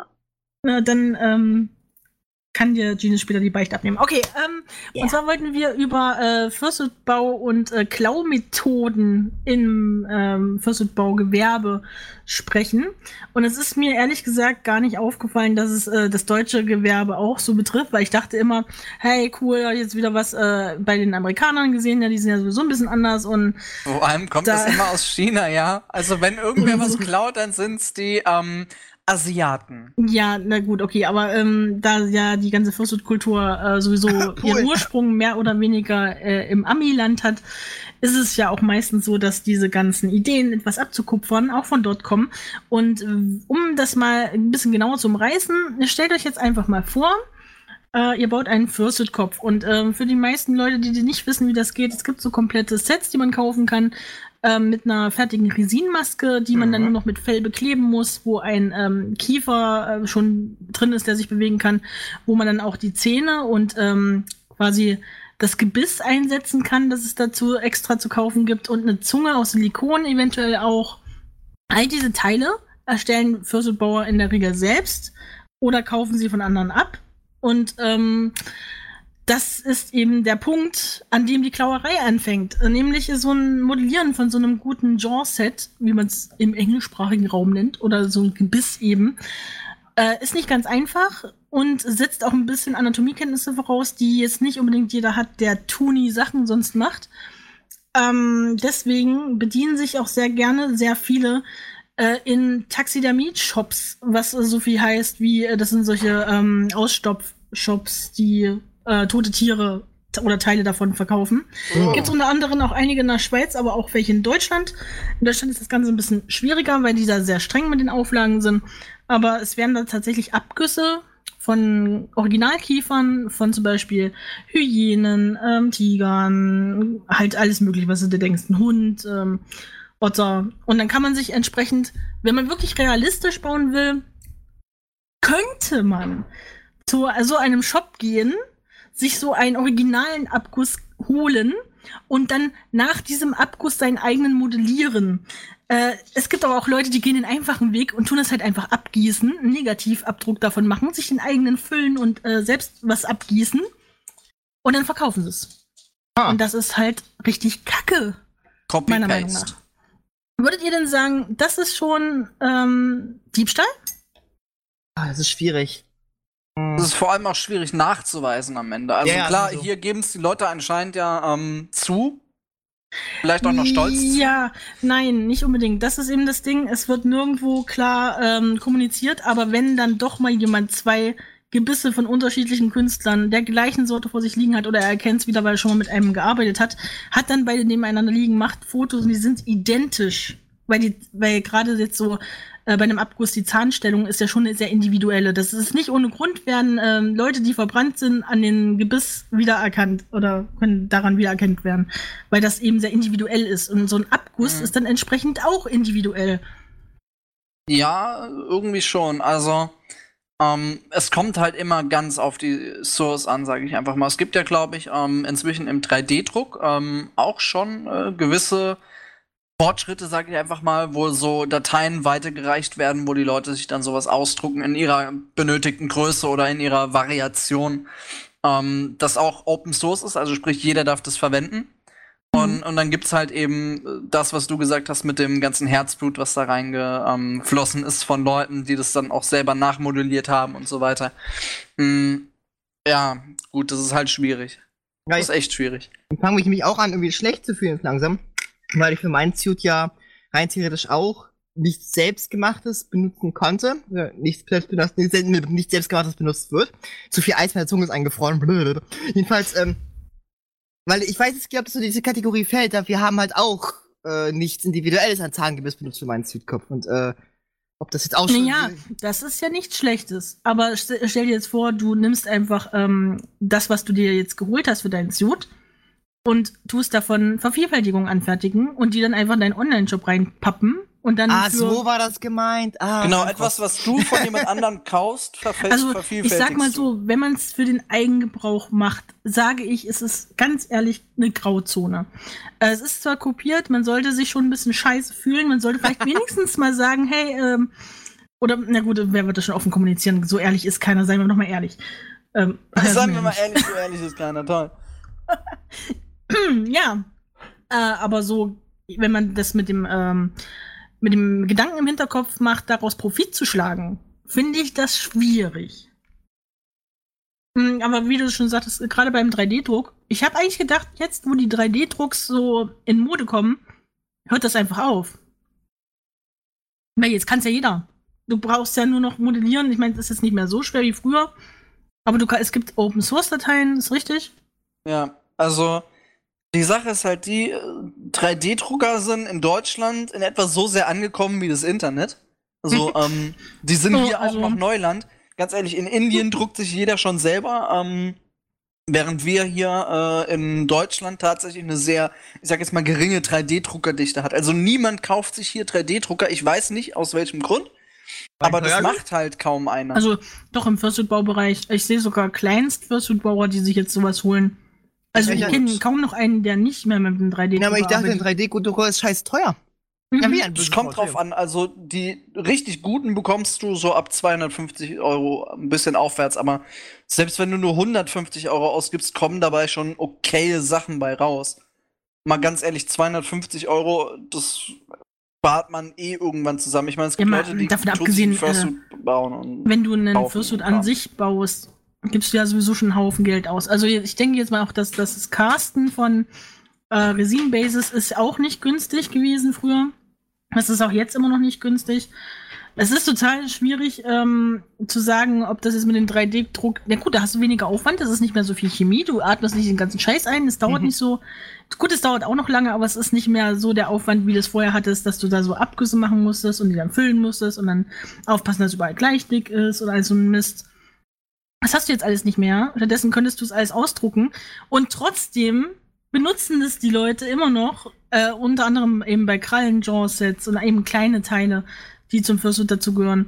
Dann kann dir Genius später die Beichte abnehmen. Okay, Yeah. und zwar wollten wir über Fürstbau und Klaumethoden im Fürstbaugewerbe sprechen. Und es ist mir ehrlich gesagt gar nicht aufgefallen, dass es das deutsche Gewerbe auch so betrifft, weil ich dachte immer, hey, cool, hab ich jetzt wieder was bei den Amerikanern gesehen, ja, die sind ja sowieso ein bisschen anders und Vor allem kommt Da- das immer aus China, ja? Also wenn irgendwer was klaut, dann sind's die Asiaten. ja, na gut, okay, aber da ja die ganze Fürstkultur sowieso ihren Ursprung mehr oder weniger im Ami-Land hat, ist es ja auch meistens so, dass diese ganzen Ideen, etwas abzukupfern, auch von dort kommen. Und um das mal ein bisschen genauer zu umreißen, stellt euch jetzt einfach mal vor, ihr baut einen Fürstetkopf. Und für die meisten Leute, die nicht wissen, wie das geht, es gibt so komplette Sets, die man kaufen kann, mit einer fertigen Resinmaske, die man dann nur noch mit Fell bekleben muss, wo ein Kiefer schon drin ist, der sich bewegen kann, wo man dann auch die Zähne und quasi das Gebiss einsetzen kann, das es dazu extra zu kaufen gibt und eine Zunge aus Silikon eventuell auch. All diese Teile erstellen Fürstbauer in der Regel selbst oder kaufen sie von anderen ab. Und das ist eben der Punkt, an dem die Klauerei anfängt. Nämlich so ein Modellieren von so einem guten Jaw-Set, wie man es im englischsprachigen Raum nennt, oder so ein Gebiss eben, ist nicht ganz einfach und setzt auch ein bisschen Anatomiekenntnisse voraus, die jetzt nicht unbedingt jeder hat, der Tuni Sachen sonst macht. Deswegen bedienen sich auch sehr gerne sehr viele in Taxidermie-Shops, was so viel heißt wie, das sind solche Ausstopf-Shops, die tote Tiere oder Teile davon verkaufen. Gibt es unter anderem auch einige in der Schweiz, aber auch welche in Deutschland. In Deutschland ist das Ganze ein bisschen schwieriger, weil die da sehr streng mit den Auflagen sind. Aber es werden da tatsächlich Abgüsse von Originalkiefern, von zum Beispiel Hyänen, Tigern, halt alles mögliche, was du dir denkst, ein Hund, Otter. Und dann kann man sich entsprechend, wenn man wirklich realistisch bauen will, könnte man zu so einem Shop gehen, sich so einen originalen Abguss holen und dann nach diesem Abguss seinen eigenen modellieren. Es gibt aber auch Leute, die gehen den einfachen Weg und tun es halt einfach abgießen, einen Negativabdruck davon machen, sich den eigenen füllen und selbst was abgießen und dann verkaufen sie es. Und das ist halt richtig kacke, meiner Meinung Copy-Paste. nach. Würdet ihr denn sagen, das ist schon Diebstahl? Das ist schwierig. Das ist vor allem auch schwierig nachzuweisen am Ende. Also Ja, klar, also. hier geben es die Leute anscheinend ja zu. Vielleicht auch noch stolz zu. Ja, nein, nicht unbedingt. Das ist eben das Ding. Es wird nirgendwo klar kommuniziert, aber wenn dann doch mal jemand 2 Gebisse von unterschiedlichen Künstlern der gleichen Sorte vor sich liegen hat oder er erkennt es wieder, weil er schon mal mit einem gearbeitet hat dann beide nebeneinander liegen, macht Fotos und die sind identisch. Weil gerade jetzt so bei einem Abguss die Zahnstellung ist ja schon eine sehr individuelle. Das ist nicht ohne Grund, werden Leute, die verbrannt sind, an den Gebiss wiedererkannt oder können daran wiedererkannt werden, weil das eben sehr individuell ist. Und so ein Abguss ist dann entsprechend auch individuell. Ja, irgendwie schon. Also, es kommt halt immer ganz auf die Source an, sage ich einfach mal. Es gibt ja, glaube ich, inzwischen im 3D-Druck auch schon gewisse Fortschritte, sage ich einfach mal, wo so Dateien weitergereicht werden, wo die Leute sich dann sowas ausdrucken in ihrer benötigten Größe oder in ihrer Variation, das auch Open Source ist, also sprich, jeder darf das verwenden. Und dann gibt's halt eben das, was du gesagt hast mit dem ganzen Herzblut, was da reingeflossen ist von Leuten, die das dann auch selber nachmodelliert haben und so weiter. Ja, gut, das ist halt schwierig. Ja, das ist echt schwierig. Dann fange ich mich auch an, irgendwie schlecht zu fühlen langsam, weil ich für meinen Suit ja rein theoretisch auch nichts Selbstgemachtes benutzen konnte. Nichts Selbstgemachtes benutzt wird. Zu viel Eis, meine Zunge ist eingefroren. Blablabla. Jedenfalls, weil ich weiß nicht, ob das so diese Kategorie fällt, aber wir haben halt auch nichts Individuelles an Zahngebiss benutzt für meinen Suitkopf. Und ob das jetzt auch schon... Ja, das ist ja nichts Schlechtes. Aber stell dir jetzt vor, du nimmst einfach das, was du dir jetzt geholt hast für deinen Suit und tust davon Vervielfältigungen anfertigen und die dann einfach in deinen Online-Shop reinpappen und dann so war das gemeint. Genau, etwas, was du von jemand anderem kaufst, vervielfältigst ich sag mal so, wenn man es für den Eigengebrauch macht, sage ich, ist es ganz ehrlich eine Grauzone. Es ist zwar kopiert, man sollte sich schon ein bisschen scheiße fühlen, man sollte vielleicht wenigstens mal sagen, hey, oder, na gut, wer wird das schon offen kommunizieren? So ehrlich ist keiner, seien wir noch mal ehrlich. Seien wir mal ehrlich, so ehrlich ist keiner, toll. Ja, aber so, wenn man das mit dem Gedanken im Hinterkopf macht, daraus Profit zu schlagen, finde ich das schwierig. Aber wie du schon sagtest, gerade beim 3D-Druck, ich habe eigentlich gedacht, jetzt, wo die 3D-Drucks so in Mode kommen, hört das einfach auf. Weil jetzt kann es ja jeder. Du brauchst ja nur noch modellieren. Ich meine, das ist jetzt nicht mehr so schwer wie früher. Aber es gibt Open-Source-Dateien, ist richtig? Ja, also die Sache ist halt die, 3D-Drucker sind in Deutschland in etwa so sehr angekommen wie das Internet. Also, die sind hier auch noch Neuland. Ganz ehrlich, in Indien druckt sich jeder schon selber, während wir hier in Deutschland tatsächlich eine sehr, ich sag jetzt mal, geringe 3D-Druckerdichte hat. Also niemand kauft sich hier 3D-Drucker, ich weiß nicht aus welchem Grund, aber das macht halt kaum einer. Also doch im Fursuit-Baubereich. Ich sehe sogar Kleinst-Fursuit-Bauer, die sich jetzt sowas holen. Also ich kenne kaum noch einen, der nicht mehr mit einem 3D-Drucker Ja, aber ich dachte, ein 3D-Drucker ist scheiß teuer. Ja, das kommt drauf an. Also die richtig guten bekommst du so ab 250 Euro, ein bisschen aufwärts. Aber selbst wenn du nur 150 Euro ausgibst, kommen dabei schon okaye Sachen bei raus. Mal ganz ehrlich, 250 Euro, das spart man irgendwann zusammen. Ich meine, es gibt Leute, die davon abgesehen, Fursuit bauen. Und wenn du einen Fursuit an sich baust, gibst du ja sowieso schon einen Haufen Geld aus. Also ich denke jetzt mal auch, dass das Casten von Resin Bases ist auch nicht günstig gewesen früher. Das ist auch jetzt immer noch nicht günstig. Es ist total schwierig zu sagen, ob das jetzt mit dem 3D-Druck... Ja gut, da hast du weniger Aufwand, das ist nicht mehr so viel Chemie, du atmest nicht den ganzen Scheiß ein, es dauert nicht so... Gut, es dauert auch noch lange, aber es ist nicht mehr so der Aufwand, wie du es vorher hattest, dass du da so Abgüsse machen musstest und die dann füllen musstest und dann aufpassen, dass es überall gleich dick ist oder all so ein Mist. Das hast du jetzt alles nicht mehr. Stattdessen könntest du es alles ausdrucken und trotzdem benutzen es die Leute immer noch, unter anderem eben bei Krallen-Jaw-Sets und eben kleine Teile, die zum Fursuit dazugehören,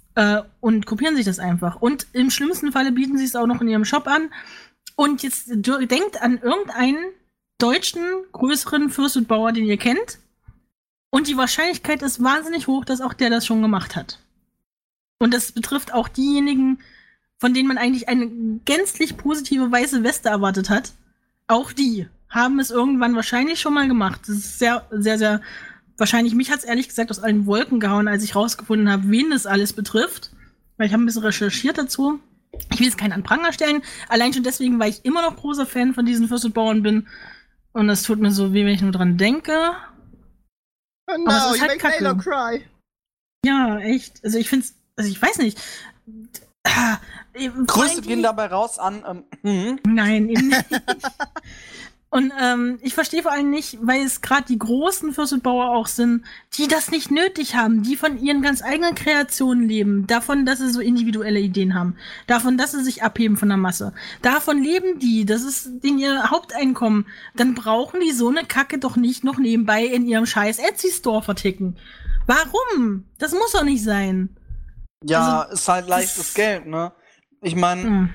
und kopieren sich das einfach. Und im schlimmsten Falle bieten sie es auch noch in ihrem Shop an. Und jetzt denkt an irgendeinen deutschen, größeren Fursuit-Bauer, den ihr kennt. Und die Wahrscheinlichkeit ist wahnsinnig hoch, dass auch der das schon gemacht hat. Und das betrifft auch diejenigen, von denen man eigentlich eine gänzlich positive weiße Weste erwartet hat. Auch die haben es irgendwann wahrscheinlich schon mal gemacht. Das ist sehr, sehr, sehr wahrscheinlich. Mich hat es ehrlich gesagt aus allen Wolken gehauen, als ich rausgefunden habe, wen das alles betrifft. Weil ich habe ein bisschen recherchiert dazu. Ich will jetzt keinen an Pranger stellen. Allein schon deswegen, weil ich immer noch großer Fan von diesen Fursuit-Bauern bin. Und es tut mir so weh, wenn ich nur dran denke. Oh no, Aber es ist you halt make Kacke. Halo cry. Ja, echt. Also ich find's, also ich weiß nicht. Grüße gehen dabei raus an. Nein, eben nicht. Und ich verstehe vor allem nicht, weil es gerade die großen Fürstenbauer auch sind, die das nicht nötig haben, die von ihren ganz eigenen Kreationen leben, davon, dass sie so individuelle Ideen haben, davon, dass sie sich abheben von der Masse. Davon leben die, das ist denen ihr Haupteinkommen. Dann brauchen die so eine Kacke doch nicht noch nebenbei in ihrem scheiß Etsy-Store verticken. Warum? Das muss doch nicht sein. Ja, Also, ist halt leichtes Geld, ne? Ich meine,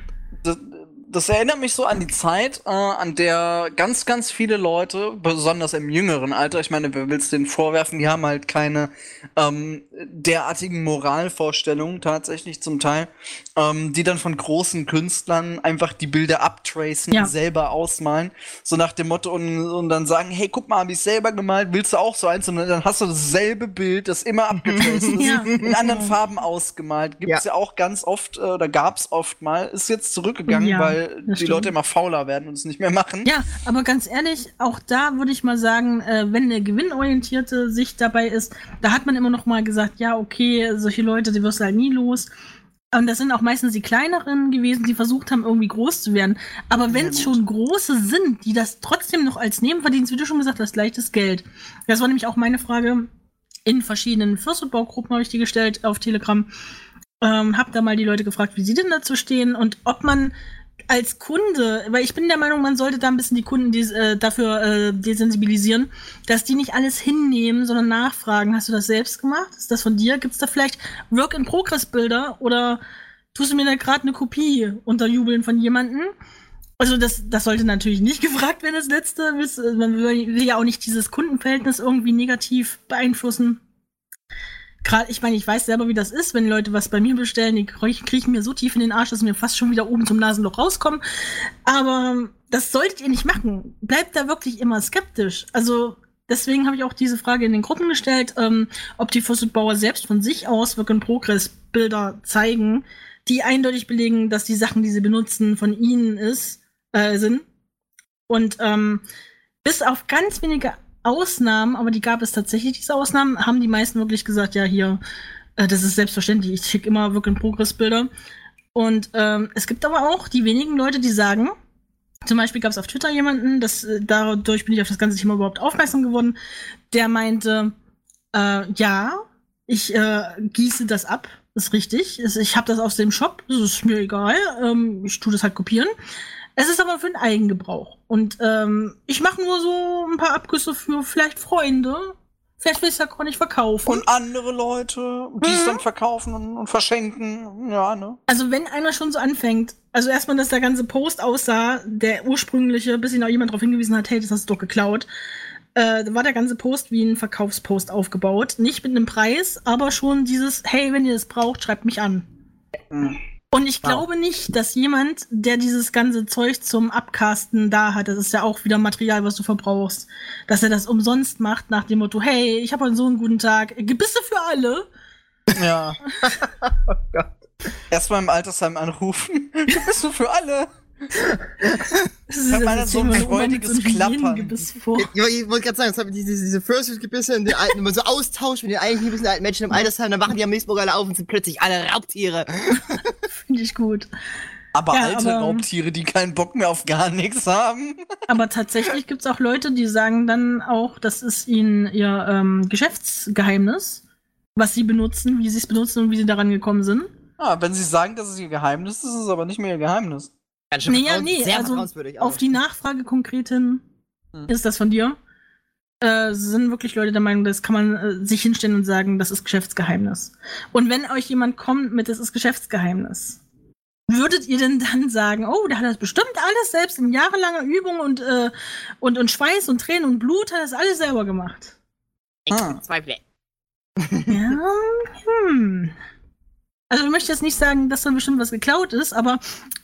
das erinnert mich so an die Zeit, an der ganz, ganz viele Leute, besonders im jüngeren Alter, ich meine, wer will's denen vorwerfen, die haben halt keine derartigen Moralvorstellungen tatsächlich zum Teil, die dann von großen Künstlern einfach die Bilder abtracen, Ja. selber ausmalen, so nach dem Motto und dann sagen, hey, guck mal, hab ich selber gemalt, willst du auch so eins? Und dann hast du dasselbe Bild, das immer abgetraced ist, Ja. in anderen Farben ausgemalt. Gibt's ja auch ganz oft, oder gab's oft mal, ist jetzt zurückgegangen, Ja, weil das die stimmt. Leute immer fauler werden und es nicht mehr machen. Ja, aber ganz ehrlich, auch da würde ich mal sagen, wenn eine gewinnorientierte Sicht dabei ist, da hat man immer noch mal gesagt, ja, okay, solche Leute, die wirst du halt nie los. Und das sind auch meistens die kleineren gewesen, die versucht haben, irgendwie groß zu werden. Aber wenn es schon große sind, die das trotzdem noch als Nebenverdienst, wie du schon gesagt hast, leichtes Geld. Das war nämlich auch meine Frage. In verschiedenen Fürstenbaugruppen habe ich die gestellt auf Telegram. Hab da mal die Leute gefragt, wie sie denn dazu stehen und ob man als Kunde, weil ich bin der Meinung, man sollte da ein bisschen die Kunden dafür desensibilisieren, dass die nicht alles hinnehmen, sondern nachfragen. Hast du das selbst gemacht? Ist das von dir? Gibt es da vielleicht Work-in-Progress-Bilder oder tust du mir da gerade eine Kopie unterjubeln von jemandem? Also das sollte natürlich nicht gefragt werden, das Letzte. Man will ja auch nicht dieses Kundenverhältnis irgendwie negativ beeinflussen. Gerade, ich meine, ich weiß selber, wie das ist, wenn Leute was bei mir bestellen, die kriechen mir so tief in den Arsch, dass sie mir fast schon wieder oben zum Nasenloch rauskommen. Aber das solltet ihr nicht machen. Bleibt da wirklich immer skeptisch. Also deswegen habe ich auch diese Frage in den Gruppen gestellt, ob die Fürstenbauer selbst von sich aus Work-in-Progress-Bilder zeigen, die eindeutig belegen, dass die Sachen, die sie benutzen, von ihnen sind. Und bis auf ganz wenige Ausnahmen, aber die gab es tatsächlich, diese Ausnahmen, haben die meisten wirklich gesagt, ja, hier, das ist selbstverständlich, ich schicke immer Work-in-Progress-Bilder. Und es gibt aber auch die wenigen Leute, die sagen, zum Beispiel gab es auf Twitter jemanden, dadurch bin ich auf das ganze Thema überhaupt aufmerksam geworden, der meinte, ja, ich gieße das ab, ist richtig, ich habe das aus dem Shop, das ist mir egal, ich tue das halt kopieren. Es ist aber für den Eigengebrauch. Und ich mache nur so ein paar Abgüsse für vielleicht Freunde. Vielleicht will ich es ja gar nicht verkaufen. Und andere Leute, die es dann verkaufen und verschenken. Ja, ne? Also wenn einer schon so anfängt, also erstmal, dass der ganze Post aussah, der ursprüngliche, bis ihn auch jemand darauf hingewiesen hat, hey, das hast du doch geklaut, war der ganze Post wie ein Verkaufspost aufgebaut. Nicht mit einem Preis, aber schon dieses, hey, wenn ihr das braucht, schreibt mich an. Mhm. Und ich glaube nicht, dass jemand, der dieses ganze Zeug zum Abcasten da hat, das ist ja auch wieder Material, was du verbrauchst, dass er das umsonst macht nach dem Motto, hey, ich habe heute so einen guten Tag, Gebisse für alle. Ja. Oh Gott. Erstmal im Altersheim anrufen. Gebisse für alle. Ich hab meiner so ein freudiges Klappern. Ich wollte gerade sagen, das haben diese Fursuit-Gebisse in den alten, wenn man so austauscht mit den eigentlichen alten Menschen im Altersheim, dann machen die am nächsten Morgen alle auf und sind plötzlich alle Raubtiere. Finde ich gut. Aber Ja, alte aber- Raubtiere, die keinen Bock mehr auf gar nichts haben. Aber tatsächlich gibt's auch Leute, die sagen dann auch, das ist ihnen ihr Geschäftsgeheimnis, was sie benutzen, wie sie es benutzen und wie sie daran gekommen sind. Ah, wenn sie sagen, das ist ihr Geheimnis, ist es aber nicht mehr ihr Geheimnis. Ganz schön Nee, sehr also vertrauenswürdig. auf die Nachfrage konkret hin, ist das von dir? Sind wirklich Leute der Meinung, das kann man sich hinstellen und sagen, das ist Geschäftsgeheimnis. Und wenn euch jemand kommt mit, das ist Geschäftsgeheimnis, würdet ihr denn dann sagen, oh, der hat das bestimmt alles selbst in jahrelanger Übung und Schweiß und Tränen und Blut, hat das alles selber gemacht? Ich zweifle. Ja, Also ich möchte jetzt nicht sagen, dass da bestimmt was geklaut ist, aber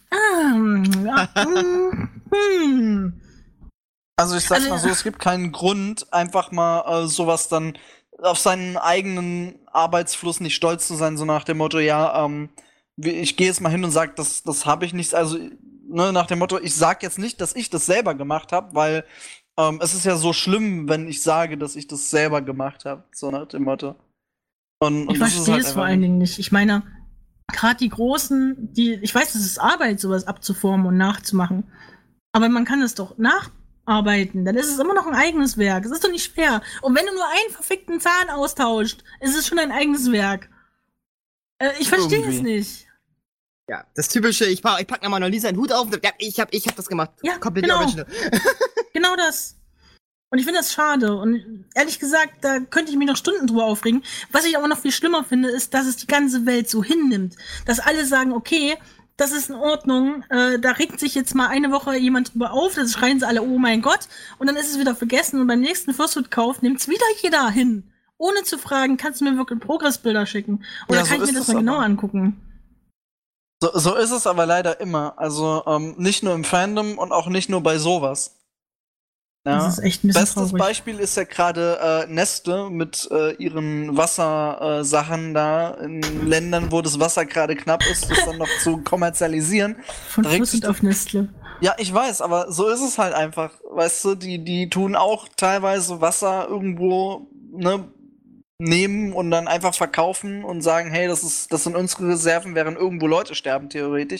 Also ich sag Also- mal so, es gibt keinen Grund, einfach mal sowas dann auf seinen eigenen Arbeitsfluss nicht stolz zu sein, so nach dem Motto, ja, ich gehe jetzt mal hin und sag, das habe ich nicht, also ne, nach dem Motto, ich sag jetzt nicht, dass ich das selber gemacht habe, weil es ist ja so schlimm, wenn ich sage, dass ich das selber gemacht habe, so nach dem Motto. Und ich das ist verstehe halt es vor einfach- allen Dingen nicht. Ich meine, gerade die Großen, ich weiß, es ist Arbeit, sowas abzuformen und nachzumachen. Aber man kann es doch nacharbeiten. Dann ist es immer noch ein eigenes Werk. Es ist doch nicht schwer. Und wenn du nur einen verfickten Zahn austauscht, ist es schon ein eigenes Werk. Ich verstehe es Irgendwie. nicht. Ja, das typische, ich pack nochmal noch Lisa einen Hut auf. Ja, ich hab das gemacht. Ja, Komplett genau. original. Genau das. Und ich finde das schade. Und ehrlich gesagt, da könnte ich mich noch Stunden drüber aufregen. Was ich aber noch viel schlimmer finde, ist, dass es die ganze Welt so hinnimmt. Dass alle sagen, okay, das ist in Ordnung, da regt sich jetzt mal eine Woche jemand drüber auf, da schreien sie alle, oh mein Gott, und dann ist es wieder vergessen und beim nächsten Fursuit-Kauf nimmt es wieder jeder hin. Ohne zu fragen, kannst du mir wirklich Progressbilder schicken? Oder Ja, so kann ich ist mir das es mal genauer aber. angucken? So ist es aber leider immer. Also nicht nur im Fandom und auch nicht nur bei sowas. Ja. Das ist echt ein bisschen Bestes traurig. Beispiel ist ja gerade Neste mit ihren Wassersachen da in Ländern, wo das Wasser gerade knapp ist, das dann noch zu kommerzialisieren. Von regt Fursuit sich auf Nestle. Ja, ich weiß, aber so ist es halt einfach. Weißt du, die tun auch teilweise Wasser irgendwo nehmen und dann einfach verkaufen und sagen, hey, das sind unsere Reserven, während irgendwo Leute sterben, theoretisch.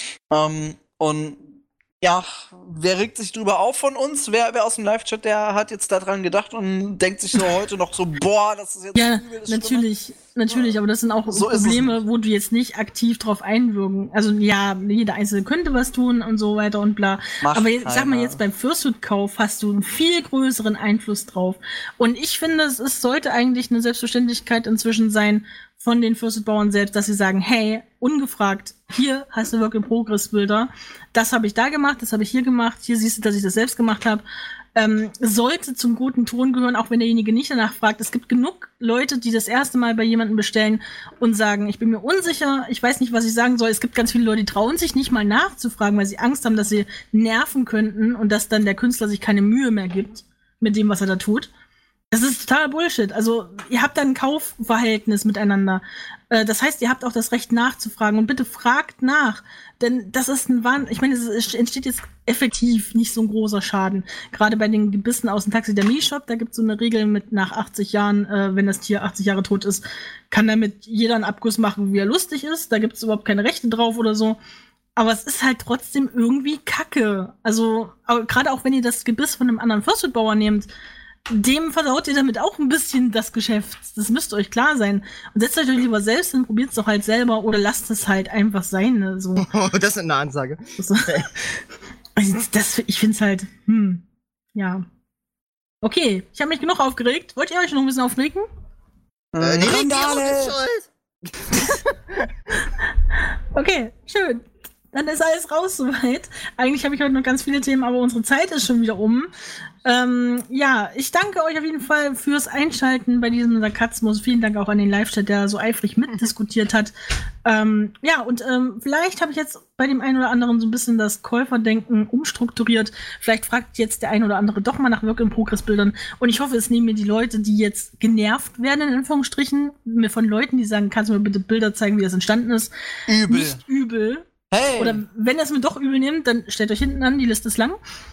Und ja, wer regt sich drüber auf von uns? Wer aus dem Live-Chat, der hat jetzt daran gedacht und denkt sich so heute noch so, boah, das ist jetzt Ja, übel, das Schlimme. natürlich, aber das sind auch So ist es Probleme, wo du jetzt nicht aktiv drauf einwirken. Also ja, jeder Einzelne könnte was tun und so weiter und bla. Macht Aber jetzt, ich sag mal, keiner. jetzt beim Fursuit-Kauf hast du einen viel größeren Einfluss drauf. Und ich finde, es sollte eigentlich eine Selbstverständlichkeit inzwischen sein von den Fursuit-Bauern selbst, dass sie sagen, hey, ungefragt, hier hast du wirklich Progressbilder. Das habe ich da gemacht, das habe ich hier gemacht. Hier siehst du, dass ich das selbst gemacht habe. Sollte zum guten Ton gehören, auch wenn derjenige nicht danach fragt. Es gibt genug Leute, die das erste Mal bei jemandem bestellen und sagen, ich bin mir unsicher, ich weiß nicht, was ich sagen soll. Es gibt ganz viele Leute, die trauen sich nicht mal nachzufragen, weil sie Angst haben, dass sie nerven könnten und dass dann der Künstler sich keine Mühe mehr gibt mit dem, was er da tut. Das ist totaler Bullshit. Also, ihr habt da ein Kaufverhältnis miteinander. Das heißt, ihr habt auch das Recht nachzufragen. Und bitte fragt nach. Denn das ist ein Wahnsinn. Ich meine, es entsteht jetzt effektiv nicht so ein großer Schaden. Gerade bei den Gebissen aus dem Taxidermie-Shop, da gibt es so eine Regel mit nach 80 Jahren, wenn das Tier 80 Jahre tot ist, kann damit jeder einen Abguss machen, wie er lustig ist. Da gibt es überhaupt keine Rechte drauf oder so. Aber es ist halt trotzdem irgendwie Kacke. Also, gerade auch wenn ihr das Gebiss von einem anderen Fursuit-Bauer nehmt, dem versaut ihr damit auch ein bisschen das Geschäft. Das müsste euch klar sein. Und setzt euch doch lieber selbst hin, probiert es doch halt selber oder lasst es halt einfach sein. Ne? So. Das ist eine Ansage. Ich find's halt, ja. Okay, ich habe mich genug aufgeregt. Wollt ihr euch noch ein bisschen aufregen? Die Regierung ist schuld. Okay, schön. Dann ist alles raus soweit. Eigentlich habe ich heute noch ganz viele Themen, aber unsere Zeit ist schon wieder um. Ja, ich danke euch auf jeden Fall fürs Einschalten bei diesem Sarkasmus. Vielen Dank auch an den Live-Chat, der so eifrig mitdiskutiert hat. Ja, und vielleicht habe ich jetzt bei dem einen oder anderen so ein bisschen das Käuferdenken umstrukturiert. Vielleicht fragt jetzt der ein oder andere doch mal nach Work-in-Progress-Bildern. Und ich hoffe, es nehmen mir die Leute, die jetzt genervt werden, in Anführungsstrichen, mir von Leuten, die sagen, kannst du mir bitte Bilder zeigen, wie das entstanden ist. Übel. Nicht übel. Hey! Oder wenn ihr es mir doch übel nehmt, dann stellt euch hinten an, die Liste ist lang.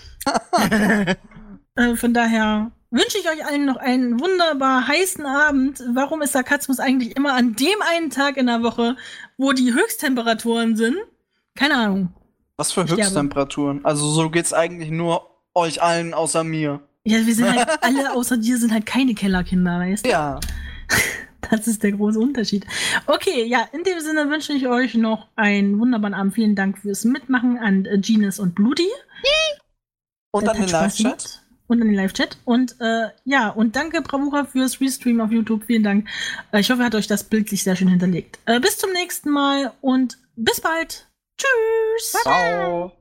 Von daher wünsche ich euch allen noch einen wunderbar heißen Abend. Warum ist Sarkasmus eigentlich immer an dem einen Tag in der Woche, wo die Höchsttemperaturen sind? Keine Ahnung. Was für Höchsttemperaturen? Also so geht's eigentlich nur euch allen außer mir. Ja, wir sind halt alle außer dir sind halt keine Kellerkinder, weißt du? Ja. Das ist der große Unterschied. Okay, ja, in dem Sinne wünsche ich euch noch einen wunderbaren Abend. Vielen Dank fürs Mitmachen an Genius und Bloody. Und an den Live-Chat. Und an den Live-Chat. Und ja, und danke Bravura fürs Restream auf YouTube. Vielen Dank. Ich hoffe, er hat euch das bildlich sehr schön hinterlegt. Bis zum nächsten Mal und bis bald. Tschüss. Ciao.